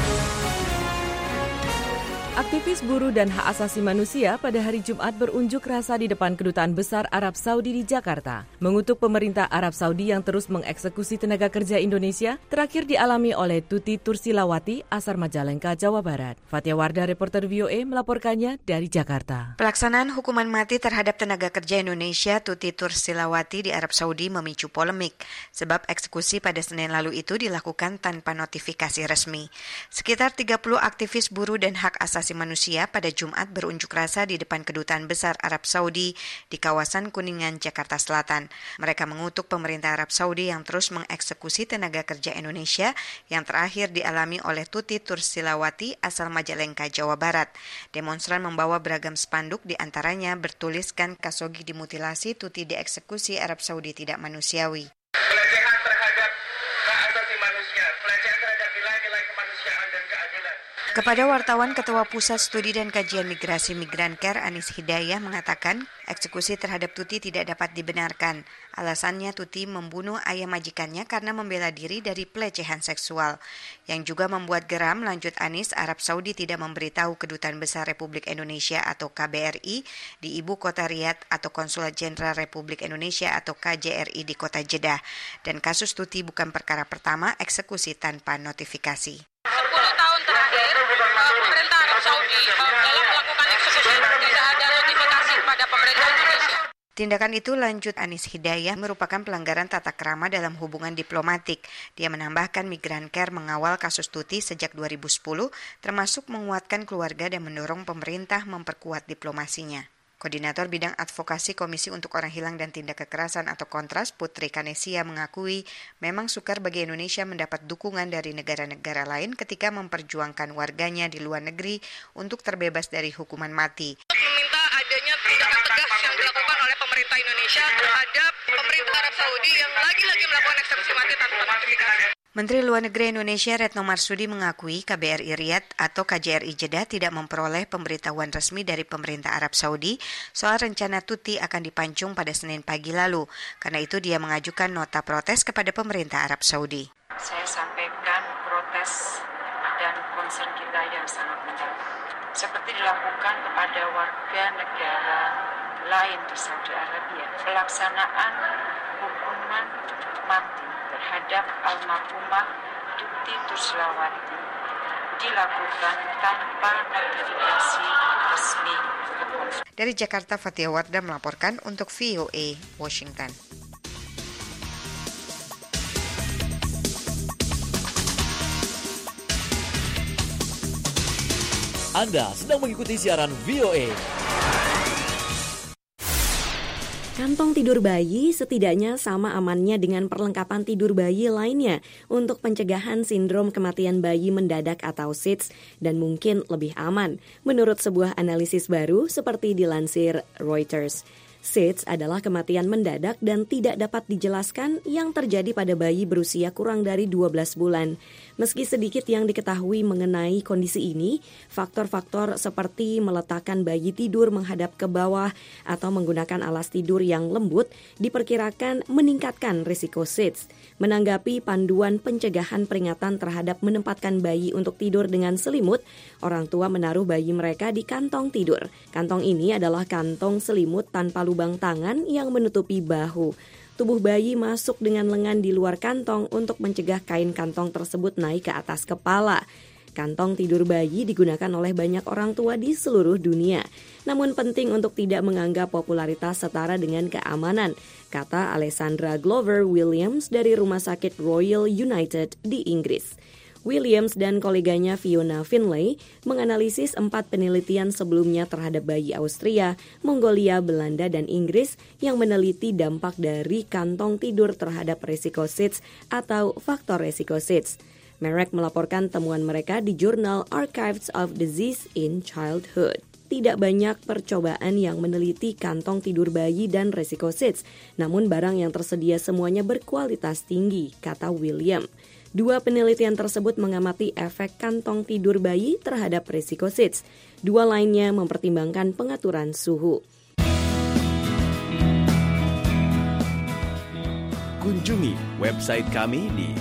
Aktivis buruh dan hak asasi manusia pada hari Jumat berunjuk rasa di depan Kedutaan Besar Arab Saudi di Jakarta, mengutuk pemerintah Arab Saudi yang terus mengeksekusi tenaga kerja Indonesia, terakhir dialami oleh Tuti Tursilawati, asal Majalengka, Jawa Barat. Fatia Wardah, reporter VOA, melaporkannya dari Jakarta. Pelaksanaan hukuman mati terhadap tenaga kerja Indonesia Tuti Tursilawati di Arab Saudi memicu polemik, sebab eksekusi pada Senin lalu itu dilakukan tanpa notifikasi resmi. Sekitar 30 aktivis buruh dan hak asasi manusia pada Jumat berunjuk rasa di depan Kedutaan Besar Arab Saudi di kawasan Kuningan, Jakarta Selatan. Mereka mengutuk pemerintah Arab Saudi yang terus mengeksekusi tenaga kerja Indonesia yang terakhir dialami oleh Tuti Tursilawati asal Majalengka, Jawa Barat. Demonstran membawa beragam spanduk, di antaranya bertuliskan Khashoggi dimutilasi, Tuti dieksekusi, Arab Saudi tidak manusiawi. Pelecehan terhadap hak asasi manusia, pelecehan terhadap nilai-nilai kemanusiaan dan keadilan. Kepada wartawan, Ketua Pusat Studi dan Kajian Migrasi Migran Care Anis Hidayah mengatakan eksekusi terhadap Tuti tidak dapat dibenarkan. Alasannya Tuti membunuh ayah majikannya karena membela diri dari pelecehan seksual. Yang juga membuat geram, lanjut Anis, Arab Saudi tidak memberitahu Kedutaan Besar Republik Indonesia atau KBRI di Ibu Kota Riyadh atau Konsulat Jenderal Republik Indonesia atau KJRI di Kota Jeddah. Dan kasus Tuti bukan perkara pertama eksekusi tanpa notifikasi. 10 tahun terakhir, pemerintah Arab Saudi dalam melakukan eksekusi tidak ada notifikasi kepada pemerintah Indonesia. Tindakan itu, lanjut Anies Hidayah, merupakan pelanggaran tata krama dalam hubungan diplomatik. Dia menambahkan Migrancare mengawal kasus Tuti sejak 2010, termasuk menguatkan keluarga dan mendorong pemerintah memperkuat diplomasinya. Koordinator Bidang Advokasi Komisi untuk Orang Hilang dan Tindak Kekerasan atau Kontras, Putri Kanesia, mengakui memang sukar bagi Indonesia mendapat dukungan dari negara-negara lain ketika memperjuangkan warganya di luar negeri untuk terbebas dari hukuman mati. Meminta adanya tindakan tegas yang dilakukan oleh pemerintah Indonesia terhadap pemerintah Arab Saudi yang lagi-lagi melakukan eksekusi mati tanpa notifikasi. Menteri Luar Negeri Indonesia Retno Marsudi mengakui KBRI Riyadh atau KJRI Jeddah tidak memperoleh pemberitahuan resmi dari pemerintah Arab Saudi soal rencana Tuti akan dipancung pada Senin pagi lalu. Karena itu dia mengajukan nota protes kepada pemerintah Arab Saudi. Saya sampaikan protes dan concern kita yang sangat mendalam. Seperti dilakukan kepada warga negara lain di Saudi Arabia, pelaksanaan hukuman mati terhadap almarhumah Tuti Tursilawati dilakukan tanpa notifikasi resmi. Dari Jakarta, Fatia Wardah melaporkan untuk VOA Washington. Anda sedang mengikuti siaran VOA. Kantong tidur bayi setidaknya sama amannya dengan perlengkapan tidur bayi lainnya untuk pencegahan sindrom kematian bayi mendadak atau SIDS dan mungkin lebih aman, menurut sebuah analisis baru seperti dilansir Reuters. SIDS adalah kematian mendadak dan tidak dapat dijelaskan yang terjadi pada bayi berusia kurang dari 12 bulan. Meski sedikit yang diketahui mengenai kondisi ini, faktor-faktor seperti meletakkan bayi tidur menghadap ke bawah atau menggunakan alas tidur yang lembut diperkirakan meningkatkan risiko SIDS. Menanggapi panduan pencegahan peringatan terhadap menempatkan bayi untuk tidur dengan selimut, orang tua menaruh bayi mereka di kantong tidur. Kantong ini adalah kantong selimut tanpa lubang tangan yang menutupi bahu. Tubuh bayi masuk dengan lengan di luar kantong untuk mencegah kain kantong tersebut naik ke atas kepala. Kantong tidur bayi digunakan oleh banyak orang tua di seluruh dunia. Namun penting untuk tidak menganggap popularitas setara dengan keamanan, kata Alessandra Glover Williams dari Rumah Sakit Royal United di Inggris. Williams dan koleganya Fiona Finlay menganalisis 4 penelitian sebelumnya terhadap bayi Austria, Mongolia, Belanda, dan Inggris yang meneliti dampak dari kantong tidur terhadap risiko SIDS atau faktor risiko SIDS. Merek melaporkan temuan mereka di jurnal Archives of Disease in Childhood. Tidak banyak percobaan yang meneliti kantong tidur bayi dan risiko SIDS, namun barang yang tersedia semuanya berkualitas tinggi, kata William. 2 penelitian tersebut mengamati efek kantong tidur bayi terhadap risiko SIDS. 2 lainnya mempertimbangkan pengaturan suhu. Kunjungi website kami di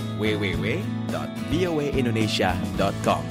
www.voaindonesia.com.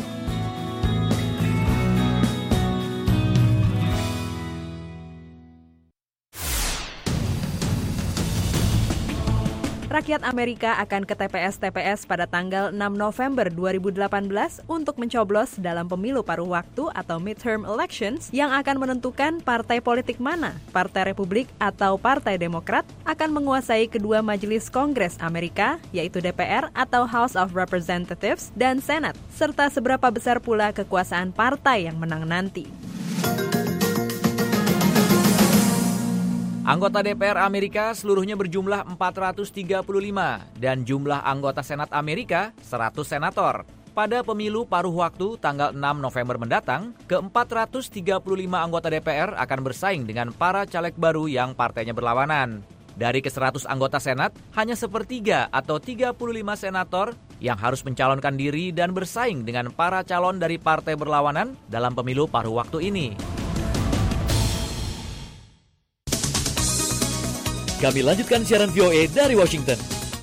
Rakyat Amerika akan ke TPS-TPS pada tanggal 6 November 2018 untuk mencoblos dalam pemilu paruh waktu atau midterm elections yang akan menentukan partai politik mana, Partai Republik atau Partai Demokrat, akan menguasai kedua majelis Kongres Amerika, yaitu DPR atau House of Representatives dan Senate, serta seberapa besar pula kekuasaan partai yang menang nanti. Anggota DPR Amerika seluruhnya berjumlah 435 dan jumlah anggota Senat Amerika 100 senator. Pada pemilu paruh waktu tanggal 6 November mendatang, ke-435 anggota DPR akan bersaing dengan para caleg baru yang partainya berlawanan. Dari ke-100 anggota Senat, hanya sepertiga atau 35 senator yang harus mencalonkan diri dan bersaing dengan para calon dari partai berlawanan dalam pemilu paruh waktu ini. Kami lanjutkan siaran VOA dari Washington.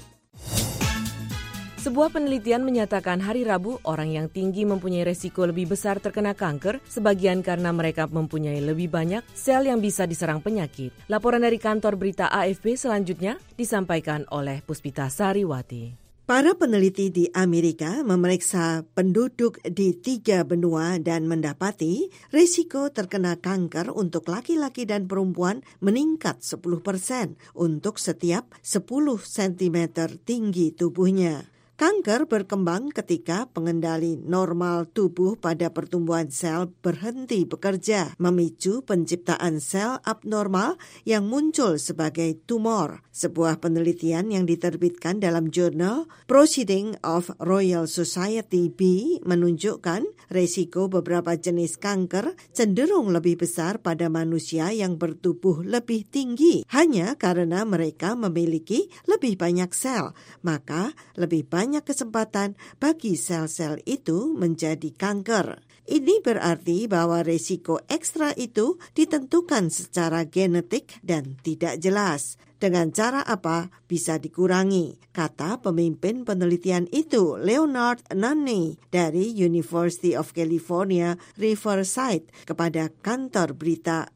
Sebuah penelitian menyatakan hari Rabu orang yang tinggi mempunyai resiko lebih besar terkena kanker, sebagian karena mereka mempunyai lebih banyak sel yang bisa diserang penyakit. Laporan dari kantor berita AFP selanjutnya disampaikan oleh Puspita Sariwati. Para peneliti di Amerika memeriksa penduduk di 3 benua dan mendapati risiko terkena kanker untuk laki-laki dan perempuan meningkat 10% untuk setiap 10 cm tinggi tubuhnya. Kanker berkembang ketika pengendali normal tubuh pada pertumbuhan sel berhenti bekerja, memicu penciptaan sel abnormal yang muncul sebagai tumor. Sebuah penelitian yang diterbitkan dalam jurnal Proceedings of Royal Society B menunjukkan resiko beberapa jenis kanker cenderung lebih besar pada manusia yang bertubuh lebih tinggi, hanya karena mereka memiliki lebih banyak sel, maka lebih banyak kesempatan bagi sel-sel itu menjadi kanker. Ini berarti bahwa risiko ekstra itu ditentukan secara genetik dan tidak jelas. Dengan cara apa bisa dikurangi, kata pemimpin penelitian itu, Leonard Nanney dari University of California, Riverside, kepada kantor berita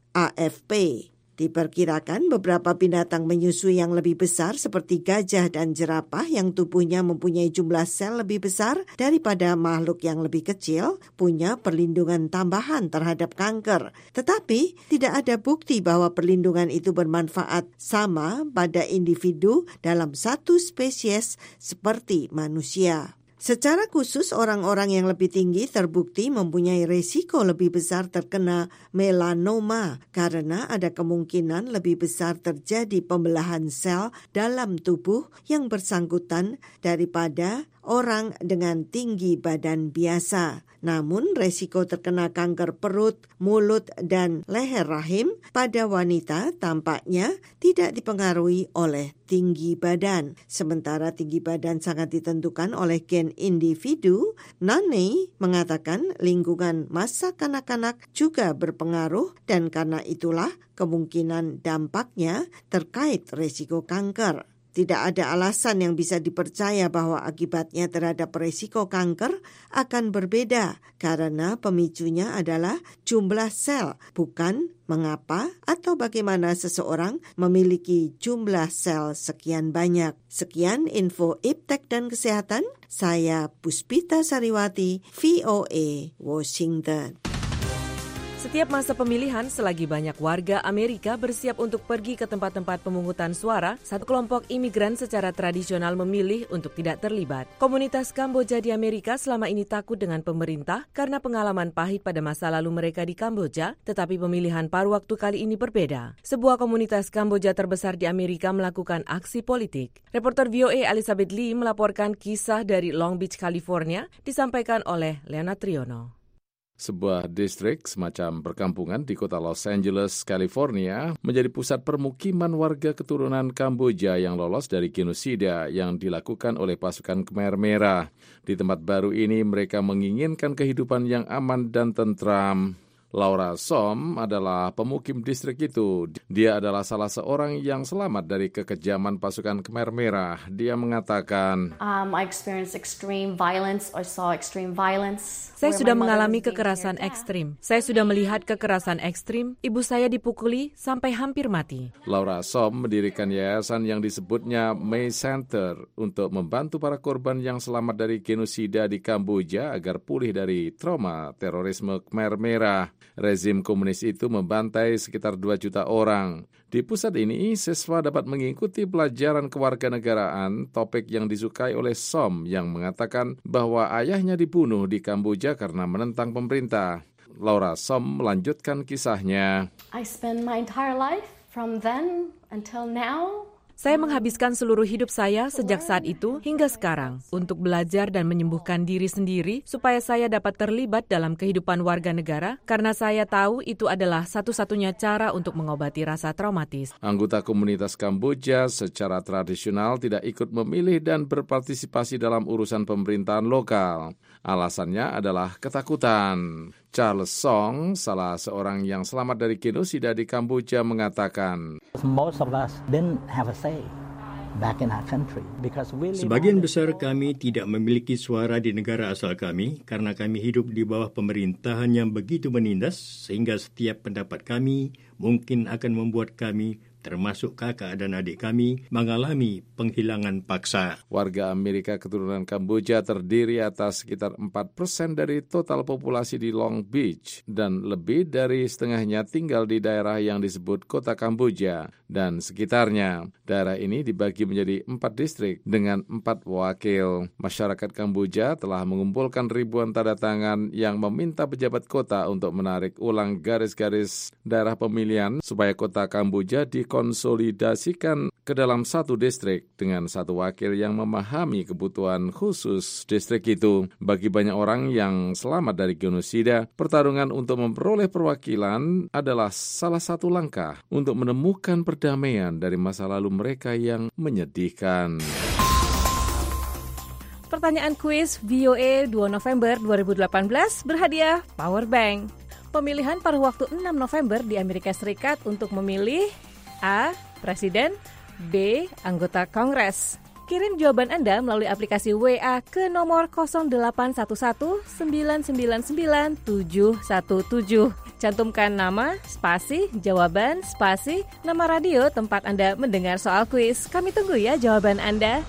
AFP. Diperkirakan beberapa binatang menyusui yang lebih besar seperti gajah dan jerapah yang tubuhnya mempunyai jumlah sel lebih besar daripada makhluk yang lebih kecil punya perlindungan tambahan terhadap kanker. Tetapi tidak ada bukti bahwa perlindungan itu bermanfaat sama pada individu dalam satu spesies seperti manusia. Secara khusus, orang-orang yang lebih tinggi terbukti mempunyai risiko lebih besar terkena melanoma karena ada kemungkinan lebih besar terjadi pembelahan sel dalam tubuh yang bersangkutan daripada orang dengan tinggi badan biasa. Namun, risiko terkena kanker perut, mulut, dan leher rahim pada wanita tampaknya tidak dipengaruhi oleh tinggi badan. Sementara tinggi badan sangat ditentukan oleh gen individu, Nanney mengatakan lingkungan masa kanak-kanak juga berpengaruh dan karena itulah kemungkinan dampaknya terkait risiko kanker. Tidak ada alasan yang bisa dipercaya bahwa akibatnya terhadap risiko kanker akan berbeda karena pemicunya adalah jumlah sel, bukan mengapa atau bagaimana seseorang memiliki jumlah sel sekian banyak. Sekian info Iptek dan Kesehatan, saya Puspita Sariwati, VOA, Washington. Setiap masa pemilihan, selagi banyak warga Amerika bersiap untuk pergi ke tempat-tempat pemungutan suara, satu kelompok imigran secara tradisional memilih untuk tidak terlibat. Komunitas Kamboja di Amerika selama ini takut dengan pemerintah karena pengalaman pahit pada masa lalu mereka di Kamboja, tetapi pemilihan paruh waktu kali ini berbeda. Sebuah komunitas Kamboja terbesar di Amerika melakukan aksi politik. Reporter VOA Elizabeth Lee melaporkan kisah dari Long Beach, California, disampaikan oleh Leonard Triono. Sebuah distrik semacam perkampungan di kota Los Angeles, California, menjadi pusat permukiman warga keturunan Kamboja yang lolos dari genosida yang dilakukan oleh pasukan Khmer Merah. Di tempat baru ini mereka menginginkan kehidupan yang aman dan tentram. Laura Som adalah pemukim distrik itu. Dia adalah salah seorang yang selamat dari kekejaman pasukan Khmer Merah. Dia mengatakan, I experienced extreme violence or saw extreme violence. Saya sudah mengalami kekerasan ekstrim. Saya sudah melihat kekerasan ekstrim. Ibu saya dipukuli sampai hampir mati. Laura Som mendirikan yayasan yang disebutnya May Center untuk membantu para korban yang selamat dari genosida di Kamboja agar pulih dari trauma terorisme Khmer Merah. Rezim komunis itu membantai sekitar 2 juta orang. Di pusat ini, siswa dapat mengikuti pelajaran kewarganegaraan, topik yang disukai oleh Som yang mengatakan bahwa ayahnya dibunuh di Kamboja karena menentang pemerintah. Laura Som melanjutkan kisahnya. I spent my entire life from then until now. Saya menghabiskan seluruh hidup saya sejak saat itu hingga sekarang untuk belajar dan menyembuhkan diri sendiri supaya saya dapat terlibat dalam kehidupan warga negara karena saya tahu itu adalah satu-satunya cara untuk mengobati rasa traumatis. Anggota komunitas Kamboja secara tradisional tidak ikut memilih dan berpartisipasi dalam urusan pemerintahan lokal. Alasannya adalah ketakutan. Charles Song, salah seorang yang selamat dari genosida di Kamboja, mengatakan, Most of us didn't have a say back in our country because we live. Sebagian besar kami tidak memiliki suara di negara asal kami karena kami hidup di bawah pemerintahan yang begitu menindas sehingga setiap pendapat kami mungkin akan membuat kami termasuk kakak dan adik kami, mengalami penghilangan paksa. Warga Amerika keturunan Kamboja terdiri atas sekitar 4% dari total populasi di Long Beach dan lebih dari setengahnya tinggal di daerah yang disebut Kota Kamboja dan sekitarnya. Daerah ini dibagi menjadi 4 distrik dengan 4 wakil. Masyarakat Kamboja telah mengumpulkan ribuan tanda tangan yang meminta pejabat kota untuk menarik ulang garis-garis daerah pemilihan supaya kota Kamboja dikonsolidasikan ke dalam satu distrik dengan satu wakil yang memahami kebutuhan khusus distrik itu. Bagi banyak orang yang selamat dari genosida, pertarungan untuk memperoleh perwakilan adalah salah satu langkah untuk menemukan perdamaian dari masa lalu mereka yang menyedihkan. Pertanyaan kuis VOA 2 November 2018 berhadiah Power Bank. Pemilihan paruh waktu 6 November di Amerika Serikat untuk memilih A. Presiden, B. Anggota Kongres. Kirim jawaban Anda melalui aplikasi WA ke nomor 0811 999 717. Cantumkan nama, spasi, jawaban, spasi, nama radio tempat Anda mendengar soal kuis. Kami tunggu ya jawaban Anda.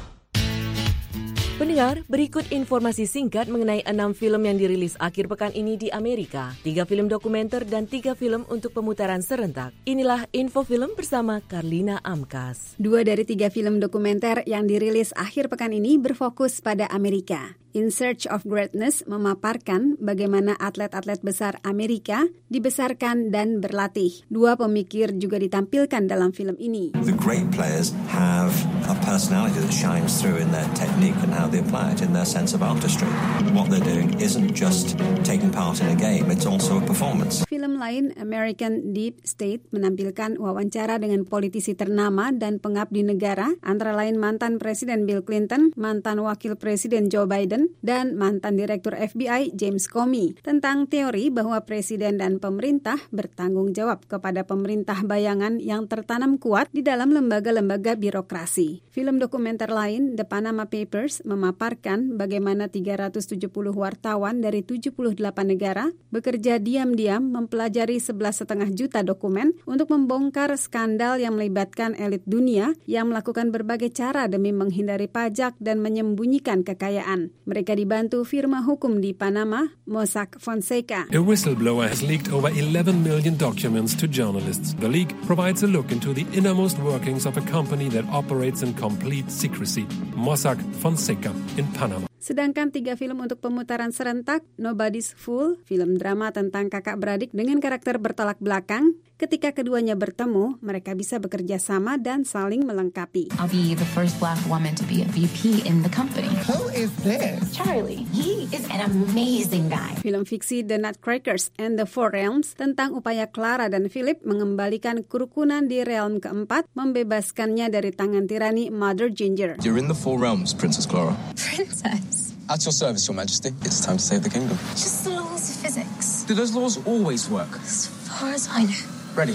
Pendengar, berikut informasi singkat mengenai 6 film yang dirilis akhir pekan ini di Amerika. 3 film dokumenter dan 3 film untuk pemutaran serentak. Inilah info film bersama Karlina Amkas. 2 dari 3 film dokumenter yang dirilis akhir pekan ini berfokus pada Amerika. In Search of Greatness memaparkan bagaimana atlet-atlet besar Amerika dibesarkan dan berlatih. 2 pemikir juga ditampilkan dalam film ini. The great players have a personality that shines through in their technique and how they apply it in their sense of artistry. What they're doing isn't just taking part in a game, it's also a performance. Film lain, American Deep State, menampilkan wawancara dengan politisi ternama dan pengabdi negara, antara lain mantan Presiden Bill Clinton, mantan Wakil Presiden Joe Biden, dan mantan Direktur FBI James Comey, tentang teori bahwa presiden dan pemerintah bertanggung jawab kepada pemerintah bayangan yang tertanam kuat di dalam lembaga-lembaga birokrasi. Film dokumenter lain, The Panama Papers, memaparkan bagaimana 370 wartawan dari 78 negara bekerja diam-diam mempelajari 11,5 juta dokumen untuk membongkar skandal yang melibatkan elit dunia yang melakukan berbagai cara demi menghindari pajak dan menyembunyikan kekayaan. Mereka dibantu firma hukum di Panama, Mossack Fonseca. A whistleblower has leaked over 11 million documents to journalists. The leak provides a look into the innermost workings of a company that operates in complete secrecy, Mossack Fonseca in Panama. Sedangkan 3 film untuk pemutaran serentak, Nobody's Fool, film drama tentang kakak beradik dengan karakter bertolak belakang. Ketika keduanya bertemu, mereka bisa bekerja sama dan saling melengkapi. I'll be the first black woman to be a VP in the company. Who is this? Charlie. He is an amazing guy. Film fiksi The Nutcrackers and the Four Realms tentang upaya Clara dan Philip mengembalikan kerukunan di realm keempat, membebaskannya dari tangan tirani Mother Ginger. You're in the Four Realms, Princess Clara. Princess. At your service, Your Majesty. It's time to save the kingdom. Just the laws of physics. Do those laws always work? As far as I know. Ready.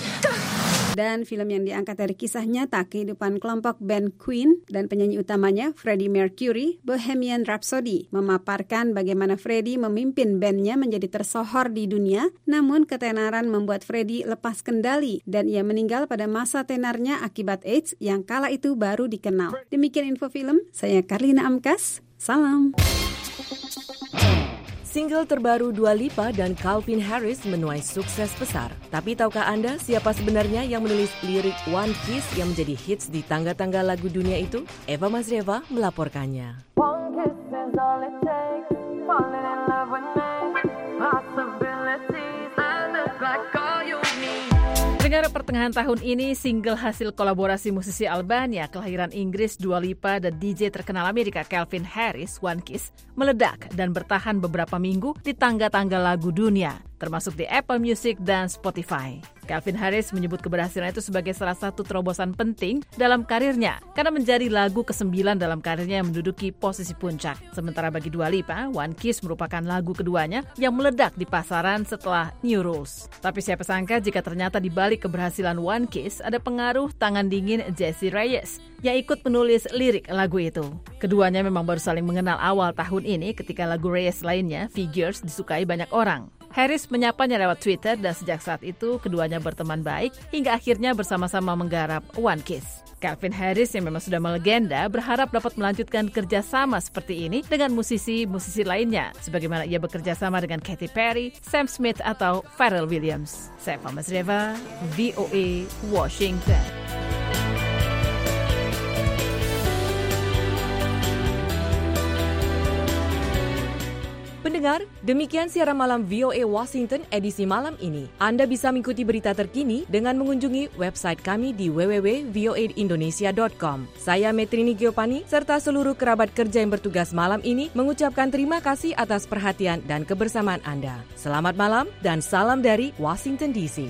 Dan film yang diangkat dari kisah nyata kehidupan kelompok band Queen dan penyanyi utamanya Freddie Mercury, Bohemian Rhapsody, memaparkan bagaimana Freddie memimpin bandnya menjadi tersohor di dunia, namun ketenaran membuat Freddie lepas kendali dan ia meninggal pada masa tenarnya akibat AIDS yang kala itu baru dikenal. Demikian info film, saya Karlina Amkas, salam. Single terbaru Dua Lipa dan Calvin Harris menuai sukses besar. Tapi tahukah Anda siapa sebenarnya yang menulis lirik One Kiss yang menjadi hits di tangga-tangga lagu dunia itu? Eva Mazreva melaporkannya. One kiss is all it takes, falling in love with me, possibilities that look like all you need. Dengar pertengahan tahun ini, single hasil kolaborasi musisi Albania kelahiran Inggris Dua Lipa dan DJ terkenal Amerika Calvin Harris, One Kiss, meledak dan bertahan beberapa minggu di tangga-tangga lagu dunia, termasuk di Apple Music dan Spotify. Calvin Harris menyebut keberhasilan itu sebagai salah satu terobosan penting dalam karirnya karena menjadi lagu ke-9 dalam karirnya yang menduduki posisi puncak. Sementara bagi Dua Lipa, One Kiss merupakan lagu keduanya yang meledak di pasaran setelah New Rules. Tapi siapa sangka jika ternyata di balik keberhasilan One Kiss ada pengaruh tangan dingin Jesse Reyes yang ikut menulis lirik lagu itu. Keduanya memang baru saling mengenal awal tahun ini ketika lagu Reyes lainnya, Figures, disukai banyak orang. Harris menyapanya lewat Twitter dan sejak saat itu keduanya berteman baik hingga akhirnya bersama-sama menggarap One Kiss. Calvin Harris yang memang sudah melegenda berharap dapat melanjutkan kerjasama seperti ini dengan musisi-musisi lainnya, sebagaimana ia bekerja sama dengan Katy Perry, Sam Smith atau Pharrell Williams. Saya Fama Zreva, VOA, Washington. Pendengar, demikian siaran malam VOA Washington edisi malam ini. Anda bisa mengikuti berita terkini dengan mengunjungi website kami di www.voaindonesia.com. Saya Metrini Giopani serta seluruh kerabat kerja yang bertugas malam ini mengucapkan terima kasih atas perhatian dan kebersamaan Anda. Selamat malam dan salam dari Washington DC.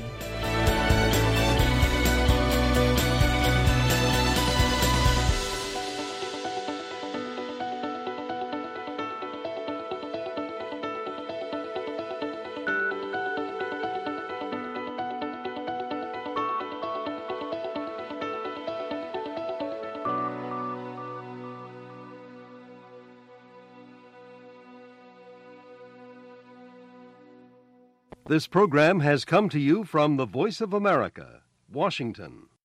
This program has come to you from the Voice of America, Washington.